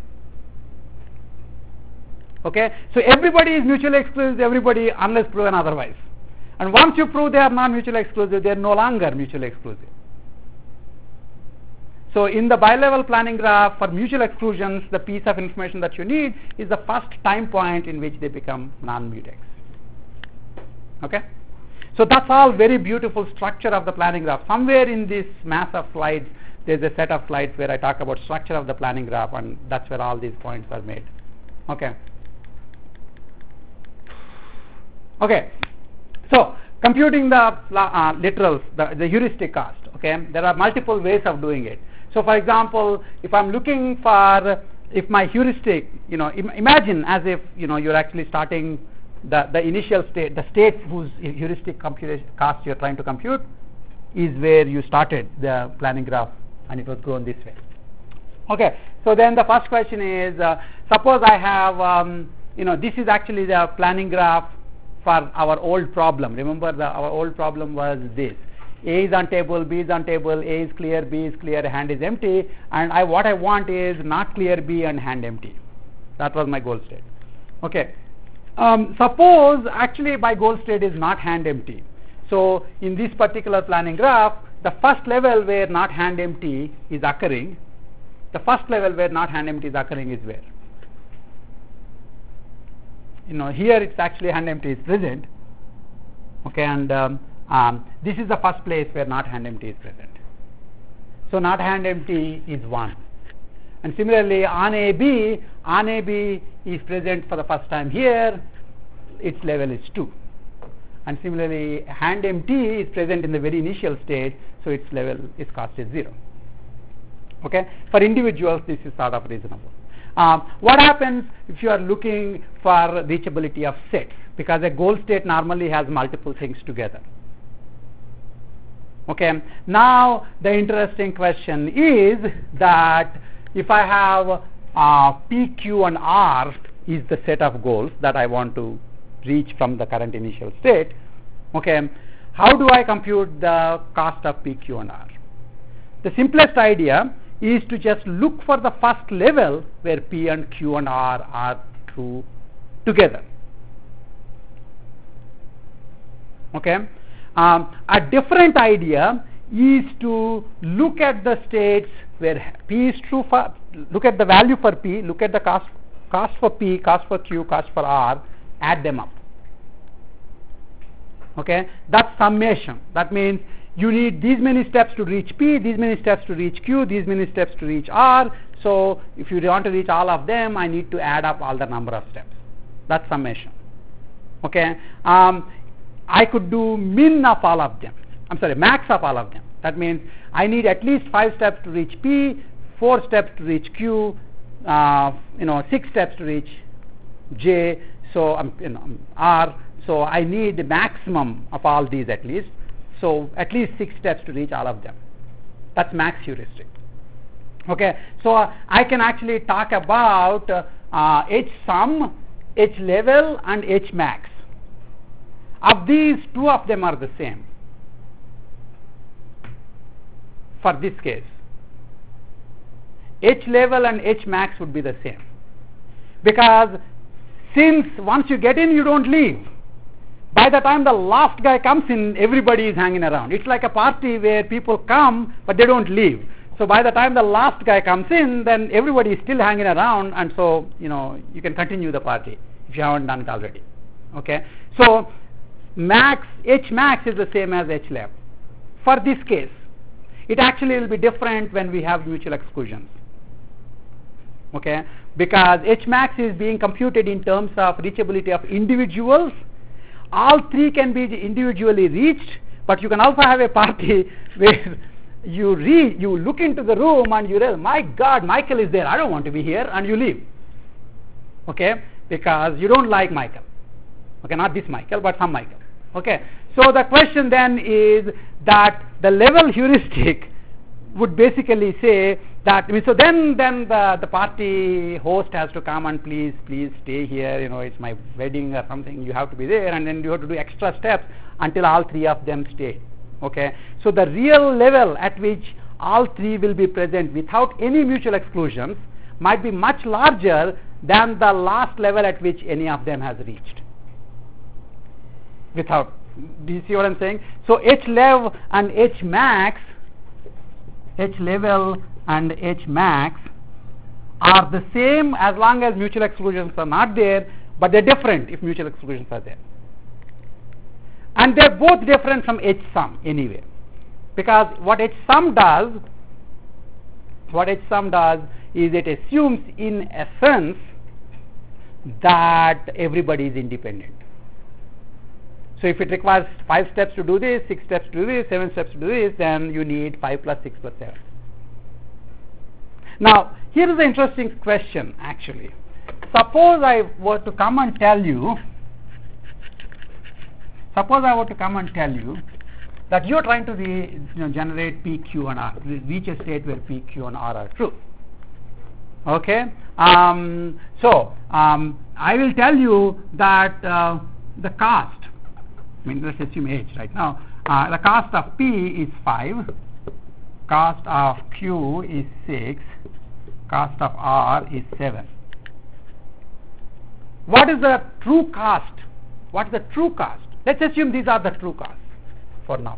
Okay? So everybody is mutually exclusive with everybody unless proven otherwise. And once you prove they are not mutually exclusive, they are no longer mutually exclusive. So in the bilevel planning graph for mutual exclusions, the piece of information that you need is the first time point in which they become non-mutex. Okay? So that's all very beautiful structure of the planning graph. Somewhere in this mass of slides, there's a set of slides where I talk about structure of the planning graph, and that's where all these points are made. Okay. Okay. So computing the uh, literals, the, the heuristic cost. Okay. There are multiple ways of doing it. So, for example, if I'm looking for, if my heuristic, you know, Im- imagine as if, you know, you're actually starting the, the initial state, the state whose heuristic computation cost you're trying to compute is where you started the planning graph, and it was grown this way. Okay, so then the first question is, uh, suppose I have, um, you know, this is actually the planning graph for our old problem. Remember, the, our old problem was this. A is on table, B is on table, A is clear, B is clear, hand is empty, and I what I want is not clear B and hand empty. That was my goal state. Okay. Um, suppose actually my goal state is not hand empty. So in this particular planning graph, the first level where not hand empty is occurring, the first level where not hand empty is occurring is where? You know, here it's actually hand empty is present. Okay, and um, Um, this is the first place where not hand empty is present. So not hand empty is one. And similarly on A B, on A B is present for the first time here, its level is two. And similarly hand empty is present in the very initial state, so its level, its cost is zero. Okay? For individuals this is sort of reasonable. Um, what happens if you are looking for reachability of sets? Because a goal state normally has multiple things together. Okay, now the interesting question is that if I have uh, P, Q and R is the set of goals that I want to reach from the current initial state, okay, how do I compute the cost of P, Q and R? The simplest idea is to just look for the first level where P and Q and R are true together. Okay. Um, a different idea is to look at the states where P is true for, look at the value for P, look at the cost, cost for P, cost for Q, cost for R, add them up. Okay, that's summation. That means you need these many steps to reach P, these many steps to reach Q, these many steps to reach R. So if you want to reach all of them, I need to add up all the number of steps. That's summation. Okay. Um, I could do min of all of them. I'm sorry, max of all of them. That means I need at least five steps to reach P, four steps to reach Q, uh, you know, six steps to reach J, so um, you know, R. So I need the maximum of all these at least. So at least six steps to reach all of them. That's max heuristic. Okay, so uh, I can actually talk about uh, uh, H sum, H level, and H max. Of these, two of them are the same for this case. H level and H max would be the same, because since once you get in, you don't leave. By the time the last guy comes in, everybody is hanging around. It's like a party where people come, but they don't leave. So by the time the last guy comes in, then everybody is still hanging around, and so, you know, you can continue the party if you haven't done it already. Okay, so max, H max is the same as H level. For this case, it actually will be different when we have mutual exclusions. okay, because H max is being computed in terms of reachability of individuals. All three can be individually reached, but you can also have a party where you read, you look into the room and you realize, my God, Michael is there, I don't want to be here, and you leave, okay, because you don't like Michael, okay, not this Michael, but some Michael, okay. So the question then is that the level heuristic would basically say that, I mean, so then then the, the party host has to come and please please stay here, you know, it's my wedding or something, you have to be there, and then you have to do extra steps until all three of them stay, okay. So the real level at which all three will be present without any mutual exclusions might be much larger than the last level at which any of them has reached without. Do you see what I'm saying? So H level and H max, H level and H max are the same as long as mutual exclusions are not there, but they're different if mutual exclusions are there. And they're both different from H sum anyway, because what H sum does, what H sum does is it assumes in essence that everybody is independent. So if it requires five steps to do this, six steps to do this, seven steps to do this, then you need five plus six plus seven. Now, here is an interesting question actually. Suppose I were to come and tell you, suppose I were to come and tell you that you are trying to re, you know, generate P, Q and R, reach a state where P, Q and R are true. Okay? Um, so, um, I will tell you that uh, the cost, I mean, let's assume H right now. Uh, the cost of P is five, cost of Q is six, cost of R is seven. What is the true cost? What is the true cost? Let's assume these are the true costs for now.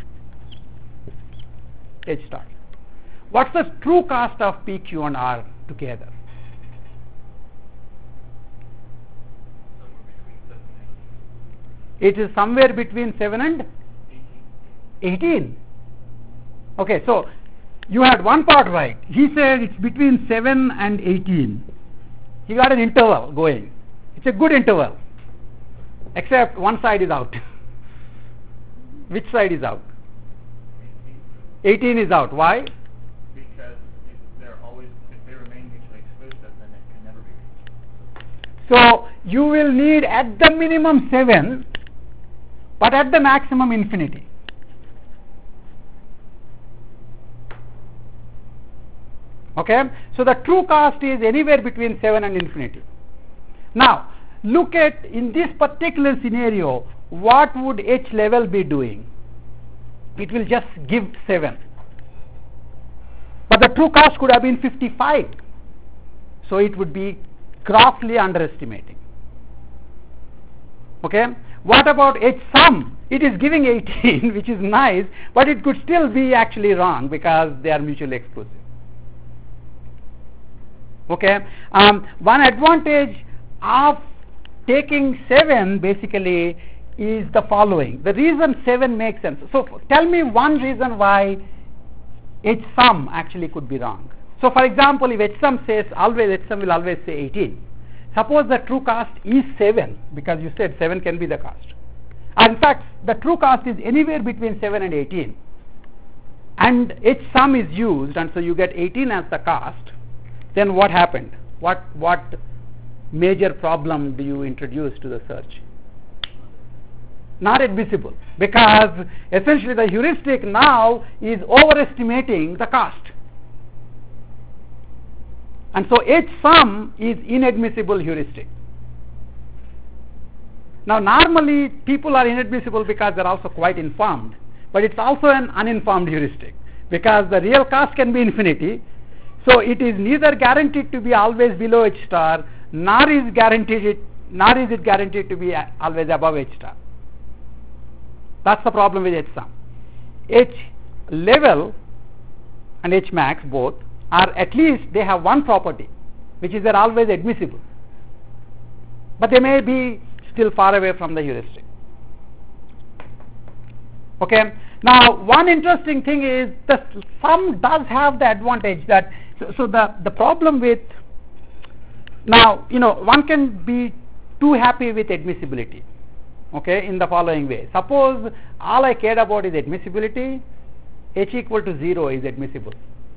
H star. What's the true cost of P, Q and R together? It is somewhere between seven and eighteen. Okay, so you had one part right. He said it's between seven and eighteen. He got an interval going. It's a good interval, except one side is out. Which side is out? eighteen is out. Why? Because if they're always, if they remain mutually exclusive, then it can never be reached. So you will need at the minimum seven, but at the maximum infinity. Okay, so the true cost is anywhere between seven and infinity. Now look at, in this particular scenario, what would H level be doing? It will just give seven, but the true cost could have been fifty-five, so it would be grossly underestimating. Okay, what about H sum? It is giving eighteen, which is nice, but it could still be actually wrong because they are mutually exclusive. Okay, um, one advantage of taking seven basically is the following. The reason seven makes sense. So tell me one reason why H sum actually could be wrong. So for example, if H sum says always, H sum will always say eighteen. Suppose the true cost is seven, because you said seven can be the cost. And in fact, the true cost is anywhere between seven and eighteen. And H sum is used, and so you get eighteen as the cost. Then what happened? What what major problem do you introduce to the search? Not admissible, because essentially the heuristic now is overestimating the cost. And so H sum is inadmissible heuristic. Now normally people are inadmissible because they are also quite informed, but it's also an uninformed heuristic, because the real cost can be infinity. So it is neither guaranteed to be always below H star, nor is guaranteed it, nor is it guaranteed to be always above H star. That's the problem with H sum. H level and H max both are, at least they have one property, which is they're always admissible, but they may be still far away from the heuristic. Okay. Now one interesting thing is the sum does have the advantage that so, so the the problem with Now, you know, one can be too happy with admissibility, okay, in the following way. Suppose all I cared about is admissibility, H equal to zero is admissible,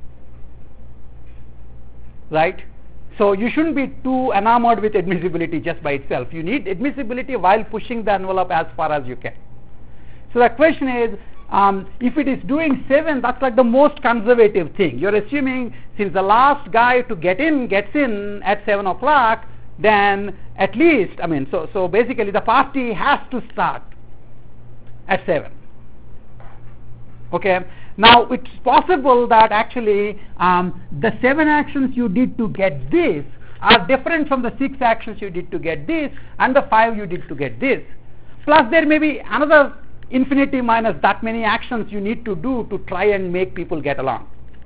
right? So you shouldn't be too enamored with admissibility just by itself. You need admissibility while pushing the envelope as far as you can. So the question is, um, if it is doing seven, that's like the most conservative thing. You're assuming since the last guy to get in gets in at seven o'clock, then at least, I mean, so, so basically the party has to start at seven. Okay. Now, it's possible that actually um, the seven actions you did to get this are different from the six actions you did to get this and the five you did to get this. Plus, there may be another infinity minus that many actions you need to do to try and make people get along.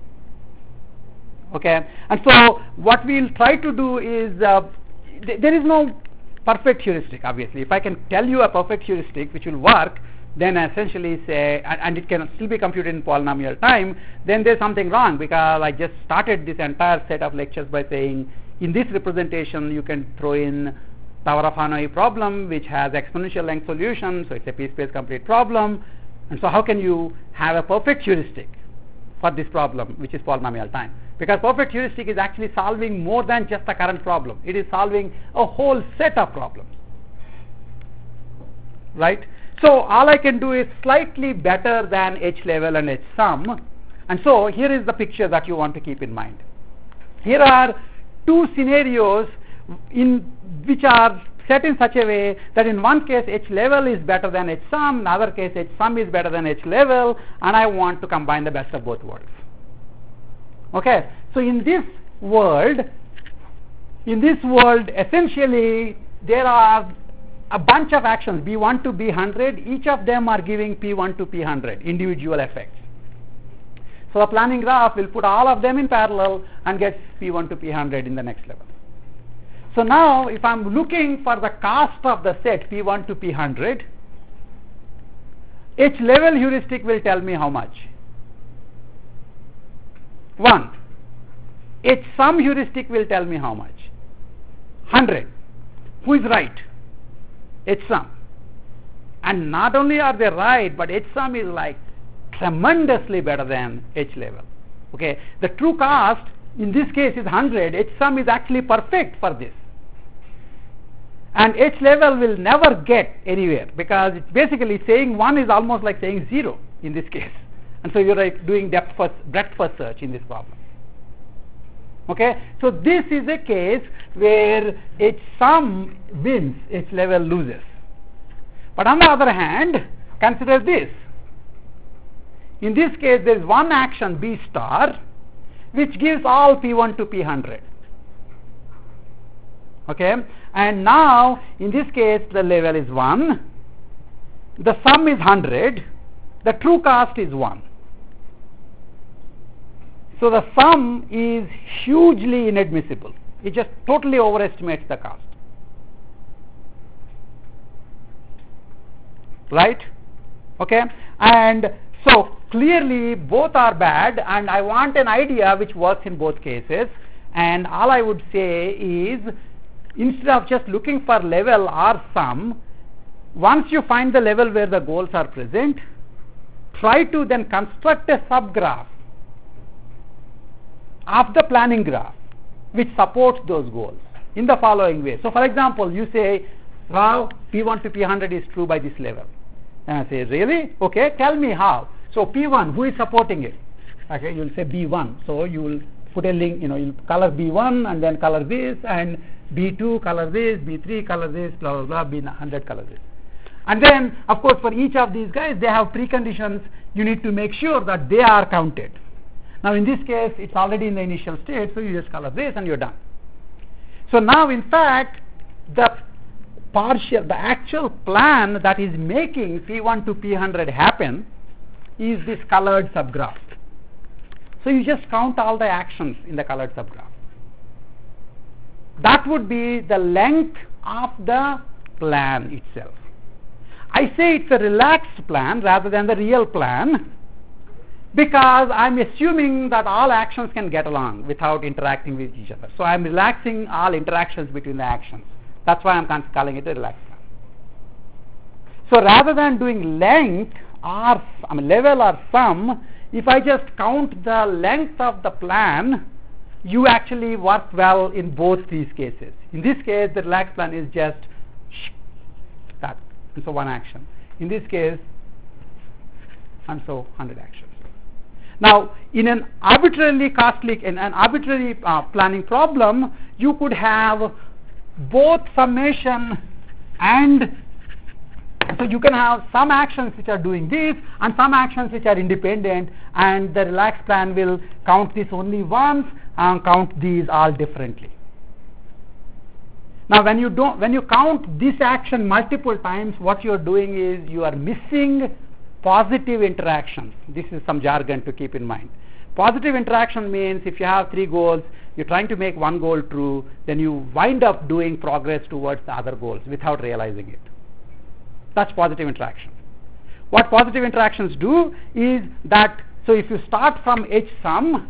Okay. And so, what we'll try to do is, uh, th- there is no perfect heuristic, obviously. If I can tell you a perfect heuristic which will work, then essentially say, and, and it can still be computed in polynomial time, then there's something wrong, because I just started this entire set of lectures by saying, in this representation you can throw in Tower of Hanoi problem, which has exponential length solution, so it's a piece-space complete problem. And so how can you have a perfect heuristic for this problem, which is polynomial time? Because perfect heuristic is actually solving more than just the current problem. It is solving a whole set of problems, right? So all I can do is slightly better than H level and H sum. And so here is the picture that you want to keep in mind. Here are two scenarios in which are set in such a way that in one case H level is better than H sum, in other case H sum is better than H level, and I want to combine the best of both worlds. Okay, so in this world, in this world essentially there are a bunch of actions, B one to B one hundred, each of them are giving P one to P one hundred individual effects. So the planning graph will put all of them in parallel and get P one to P one hundred in the next level. So now if I'm looking for the cost of the set P one to P one hundred, H level heuristic will tell me how much. one. H sum heuristic will tell me how much. one hundred. Who is right? H sum. And not only are they right, but H sum is like tremendously better than H level. Okay, the true cost in this case is one hundred. H sum is actually perfect for this. And H level will never get anywhere, because it's basically saying one is almost like saying zero in this case. And so you're like doing depth first, breadth first search in this problem. Okay, so this is a case where H sum wins, H level loses. But on the other hand, consider this. In this case, there is one action B star which gives all P one to P one hundred. Okay, and now in this case the level is one, the sum is one hundred, the true cost is one. So the sum is hugely inadmissible. It just totally overestimates the cost. Right? Okay? And so clearly both are bad, and I want an idea which works in both cases. And all I would say is, instead of just looking for level or sum, once you find the level where the goals are present, try to then construct a subgraph of the planning graph which supports those goals in the following way. So for example, you say, wow, P one to P one hundred is true by this level. And I say, really? Okay, tell me how. So P one, who is supporting it? Okay, you will say B one. So you will put a link, you know, you color B one and then color this, and B two color this, B three color this, blah blah blah, B one hundred color this. And then of course for each of these guys they have preconditions. You need to make sure that they are counted. Now in this case it's already in the initial state, so you just color this and you're done. So now in fact the partial, the actual plan that is making P one to P one hundred happen is this colored subgraph. So you just count all the actions in the colored subgraph. That would be the length of the plan itself. I say it's a relaxed plan rather than the real plan, because I'm assuming that all actions can get along without interacting with each other. So I'm relaxing all interactions between the actions. That's why I'm calling it a relaxed plan. So rather than doing length or I mean level or sum, if I just count the length of the plan, you actually work well in both these cases. In this case, the relaxed plan is just that, and so one action. In this case, and so one hundred actions. Now, in an arbitrarily costly, in an arbitrary uh, planning problem, you could have both summation and so you can have some actions which are doing this and some actions which are independent, and the relaxed plan will count this only once and count these all differently. Now, when you don't, when you count this action multiple times, what you are doing is you are missing positive interactions. This is some jargon to keep in mind. Positive interaction means if you have three goals, you're trying to make one goal true, then you wind up doing progress towards the other goals without realizing it. That's positive interaction. What positive interactions do is that, so if you start from H sum,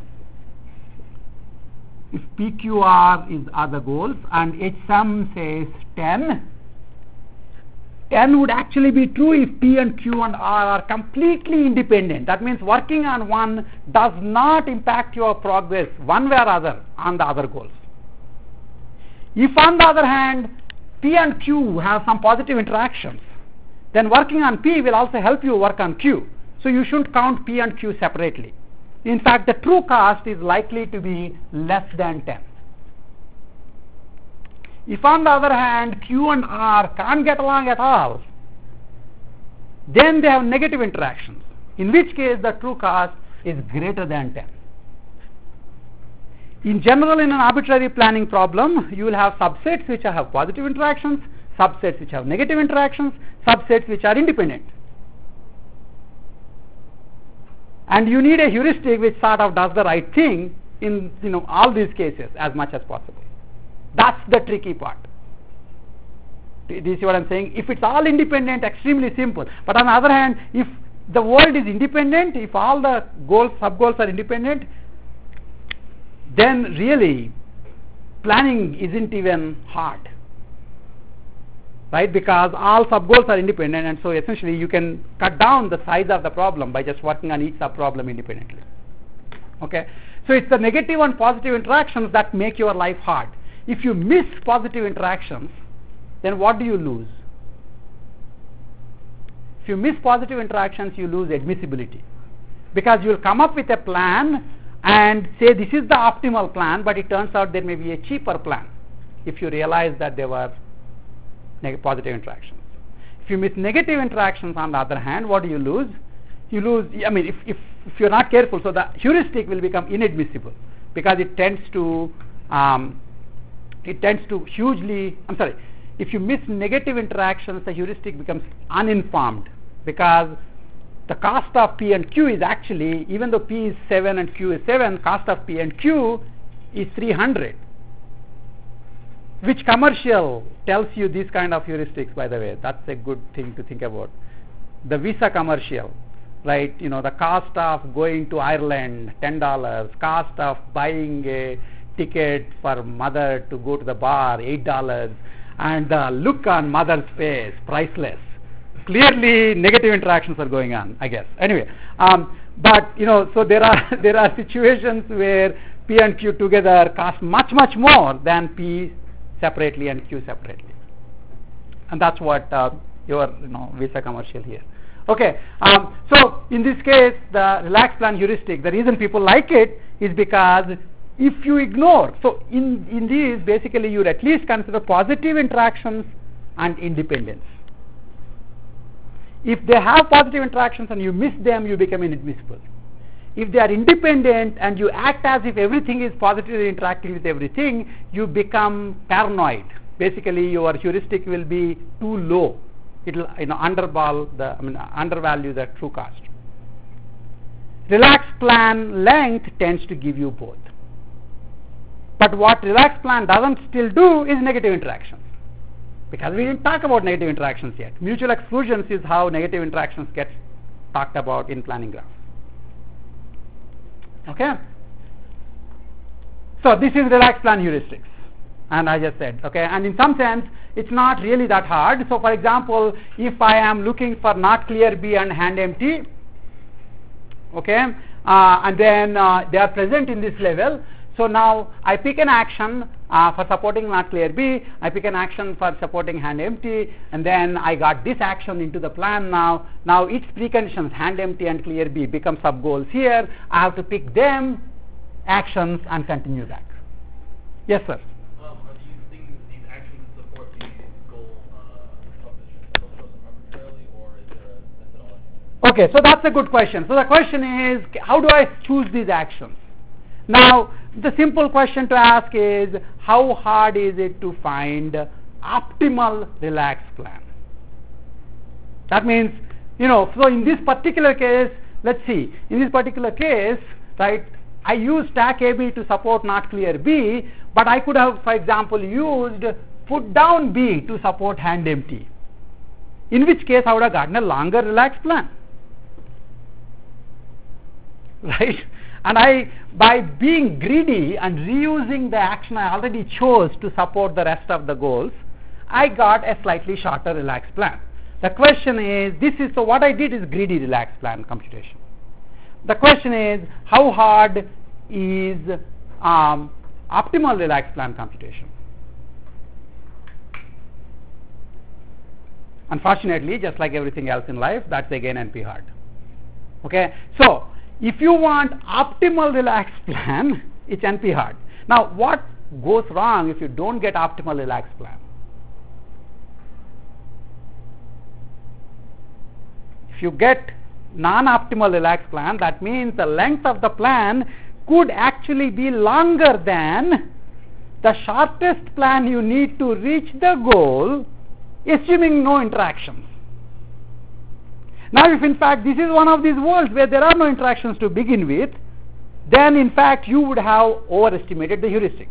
if P Q R is are the goals and H sum says ten, ten would actually be true if P and Q and R are completely independent. That means working on one does not impact your progress one way or other on the other goals. If on the other hand P and Q have some positive interactions, then working on P will also help you work on Q. So you shouldn't count P and Q separately. In fact, the true cost is likely to be less than ten. If on the other hand Q and R can't get along at all, then they have negative interactions, in which case the true cost is greater than ten. In general, in an arbitrary planning problem, you will have subsets which have positive interactions, subsets which have negative interactions, subsets which are independent. And you need a heuristic which sort of does the right thing in you know all these cases as much as possible. That's the tricky part. Do you see what I'm saying? If it's all independent, extremely simple. But on the other hand, if the world is independent, if all the goals, sub-goals are independent, then really planning isn't even hard. Right? Because all sub-goals are independent, and so essentially you can cut down the size of the problem by just working on each sub-problem independently. Okay? So it's the negative and positive interactions that make your life hard. If you miss positive interactions, then what do you lose? If you miss positive interactions, you lose admissibility. Because you will come up with a plan and say this is the optimal plan, but it turns out there may be a cheaper plan if you realize that there were neg- positive interactions. If you miss negative interactions, on the other hand, what do you lose? You lose, I mean, if, if, if you're not careful, so the heuristic will become inadmissible because it tends to um, it tends to hugely, I'm sorry, if you miss negative interactions, the heuristic becomes uninformed because the cost of P and Q is actually, even though P is seven and Q is seven, cost of P and Q is three hundred. Which commercial tells you these kind of heuristics, by the way? That's a good thing to think about. The Visa commercial, right? You know, the cost of going to Ireland, ten dollars, cost of buying a ticket for mother to go to the bar, eight dollars, and the look on mother's face, priceless. Clearly negative interactions are going on, I guess. Anyway, um, but you know, so there are there are situations where P and Q together cost much much more than P separately and Q separately, and that's what uh, your you know Visa commercial here. Okay, um, so in this case, the relaxed plan heuristic, the reason people like it is because if you ignore, so in, in these basically you at least consider positive interactions and independence. If they have positive interactions and you miss them, you become inadmissible. If they are independent and you act as if everything is positively interacting with everything, you become paranoid. Basically your heuristic will be too low. It will you know, underval the, I mean, undervalue the true cost. Relaxed plan length tends to give you both. But what relaxed plan doesn't still do is negative interactions. Because we didn't talk about negative interactions yet. Mutual exclusions is how negative interactions get talked about in planning graphs. Okay. So this is relaxed plan heuristics, and I just said, okay, and in some sense it's not really that hard. So for example, if I am looking for not clear B and hand empty, okay, uh, and then uh, they are present in this level, so now I pick an action uh, for supporting not clear B, I pick an action for supporting hand empty, and then I got this action into the plan. Now now its preconditions, hand empty and clear B, become sub goals here. I have to pick them actions and continue that. Yes, sir. Um, are these things, these actions support the goal uh, proposition? Are those chosen arbitrarily, or is there a methodology? Okay, so that's a good question. So the question is, how do I choose these actions? Now, the simple question to ask is, how hard is it to find optimal relaxed plan? That means, you know, so in this particular case, let's see, in this particular case, right, I use stack A B to support not clear B, but I could have, for example, used put down B to support hand empty, in which case I would have gotten a longer relaxed plan, right? And I, by being greedy and reusing the action I already chose to support the rest of the goals, I got a slightly shorter relaxed plan. The question is, this is, so what I did is greedy relaxed plan computation. The question is, how hard is um, optimal relaxed plan computation? Unfortunately, just like everything else in life, that's again N P hard. Okay, so if you want optimal relaxed plan, it's N P hard. Now, what goes wrong if you don't get optimal relaxed plan? If you get non-optimal relaxed plan, that means the length of the plan could actually be longer than the shortest plan you need to reach the goal, assuming no interactions. Now, if in fact this is one of these worlds where there are no interactions to begin with, then in fact you would have overestimated the heuristic.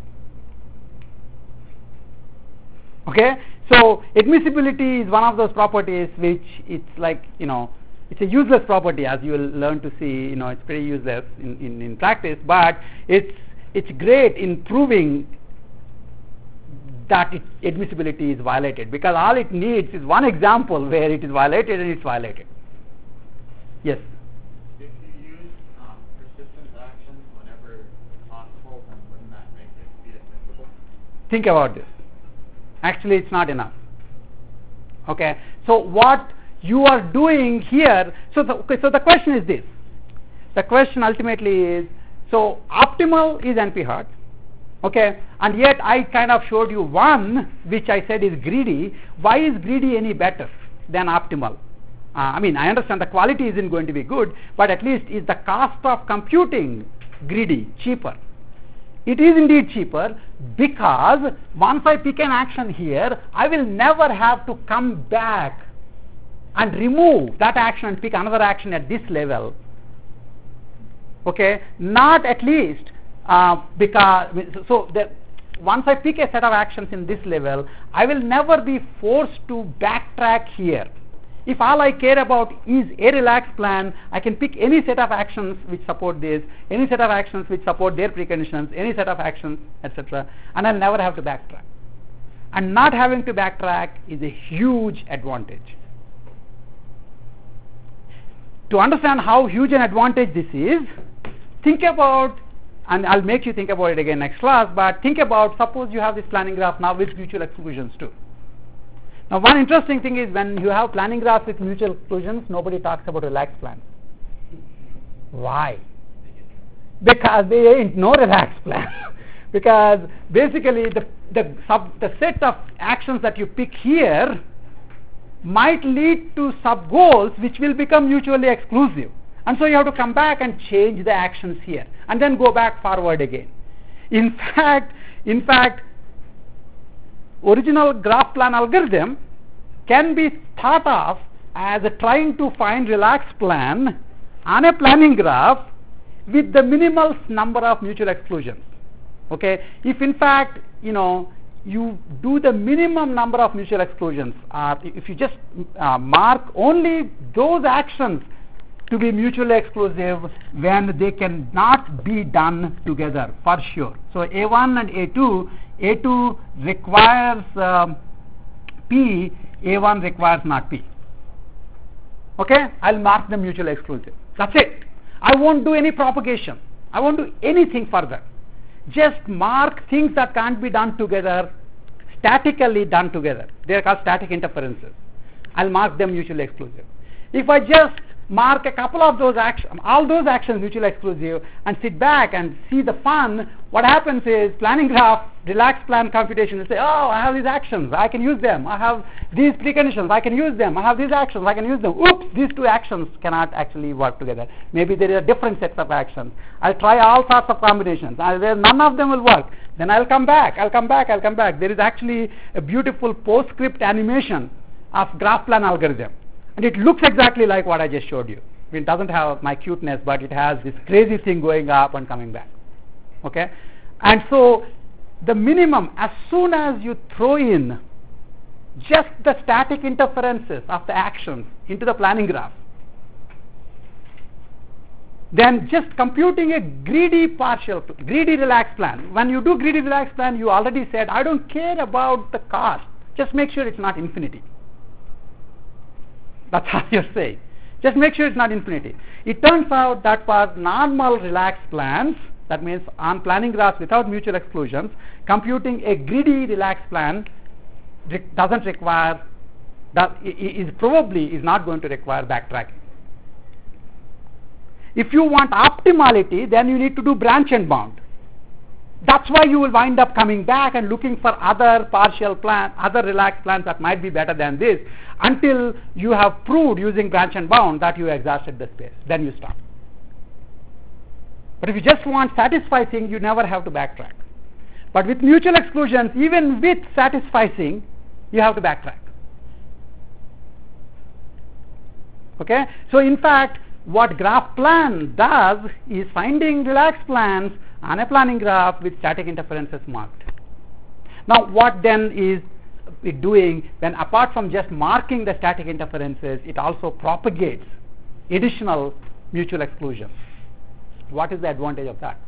Okay, so admissibility is one of those properties which it's like, you know, it's a useless property, as you will learn to see. You know, it's pretty useless in, in, in practice, but it's it's great in proving that it, admissibility is violated, because all it needs is one example where it is violated and it's violated. Yes? If you use um, persistence actions whenever possible, then wouldn't that make it be admissible? Think about this. Actually, it's not enough. Okay, so what you are doing here, so the, okay, so the question is this. The question ultimately is, so optimal is N P hard, okay, and yet I kind of showed you one which I said is greedy. Why is greedy any better than optimal? Uh, I mean, I understand the quality isn't going to be good, but at least is the cost of computing greedy cheaper? It is indeed cheaper, because once I pick an action here, I will never have to come back and remove that action and pick another action at this level. Okay, not at least uh, because, so the, once I pick a set of actions in this level, I will never be forced to backtrack here. If all I care about is a relaxed plan, I can pick any set of actions which support this, any set of actions which support their preconditions, any set of actions, et cetera, and I'll never have to backtrack. And not having to backtrack is a huge advantage. To understand how huge an advantage this is, think about, and I'll make you think about it again next class, but think about, suppose you have this planning graph now with mutual exclusions too. Now, one interesting thing is, when you have planning graphs with mutual exclusions, nobody talks about relaxed plans. Why? Because there ain't no relaxed plan. Because basically the, the, sub, the set of actions that you pick here might lead to sub-goals which will become mutually exclusive. And so you have to come back and change the actions here, and then go back forward again. In fact, in fact, original graph plan algorithm can be thought of as a trying to find relaxed plan on a planning graph with the minimal number of mutual exclusions. Okay, if in fact, you know, you do the minimum number of mutual exclusions, uh, if you just uh, mark only those actions to be mutually exclusive when they cannot be done together, for sure. So A one and A two, A two requires um, P, A one requires not P. Okay, I'll mark them mutually exclusive. That's it. I won't do any propagation. I won't do anything further. Just mark things that can't be done together, statically done together. They are called static interferences. I'll mark them mutually exclusive. If I just mark a couple of those actions, all those actions mutually exclusive, and sit back and see the fun, what happens is planning graph, relaxed plan computation will say, oh, I have these actions, I can use them. I have these preconditions, I can use them. I have these actions, I can use them. Oops, these two actions cannot actually work together. Maybe there are different sets of actions. I'll try all sorts of combinations. I'll, none of them will work. Then I'll come back, I'll come back, I'll come back. There is actually a beautiful PostScript animation of graph plan algorithm. And it looks exactly like what I just showed you. I mean, it doesn't have my cuteness, but it has this crazy thing going up and coming back. Okay? And so the minimum, as soon as you throw in just the static interferences of the actions into the planning graph, then just computing a greedy partial, greedy relaxed plan. When you do greedy relaxed plan, you already said, I don't care about the cost. Just make sure it's not infinity. That's how you're saying. Just make sure it's not infinity. It turns out that for normal relaxed plans, that means on planning graphs without mutual exclusions, computing a greedy relaxed plan re- doesn't require, that is probably is not going to require backtracking. If you want optimality, then you need to do branch and bound. That's why you will wind up coming back and looking for other partial plan, other relaxed plans that might be better than this, until you have proved using branch and bound that you exhausted the space. Then you stop. But if you just want satisficing, you never have to backtrack. But with mutual exclusions, even with satisficing, you have to backtrack. Okay? So in fact, what graph plan does is finding relaxed plans on a planning graph with static interferences marked. Now what then is it doing when, apart from just marking the static interferences, it also propagates additional mutual exclusions? What is the advantage of that?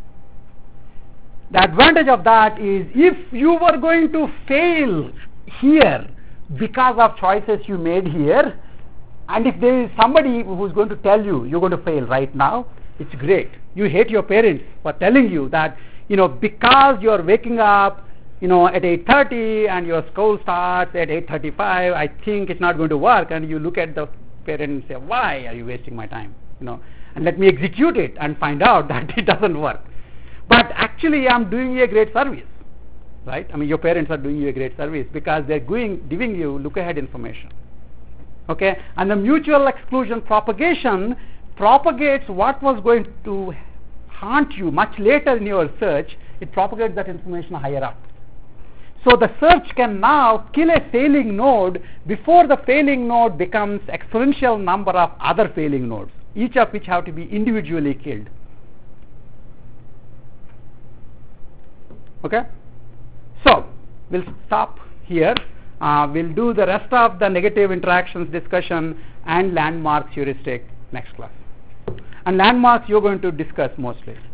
The advantage of that is, if you were going to fail here because of choices you made here, and if there is somebody who's going to tell you you're going to fail right now, it's great. You hate your parents for telling you that, you know, because you're waking up, you know, at eight thirty and your school starts at eight thirty-five, I think it's not going to work. And you look at the parent and say, why are you wasting my time? You know, and let me execute it and find out that it doesn't work. But actually, I'm doing you a great service, right? I mean, your parents are doing you a great service because they're going, giving you look-ahead information. Okay, and the mutual exclusion propagation propagates what was going to haunt you much later in your search. It propagates that information higher up. So the search can now kill a failing node before the failing node becomes exponential number of other failing nodes, each of which have to be individually killed. Okay, so we'll stop here. Uh, we'll do the rest of the negative interactions discussion and landmarks heuristic next class. And landmarks you're going to discuss mostly.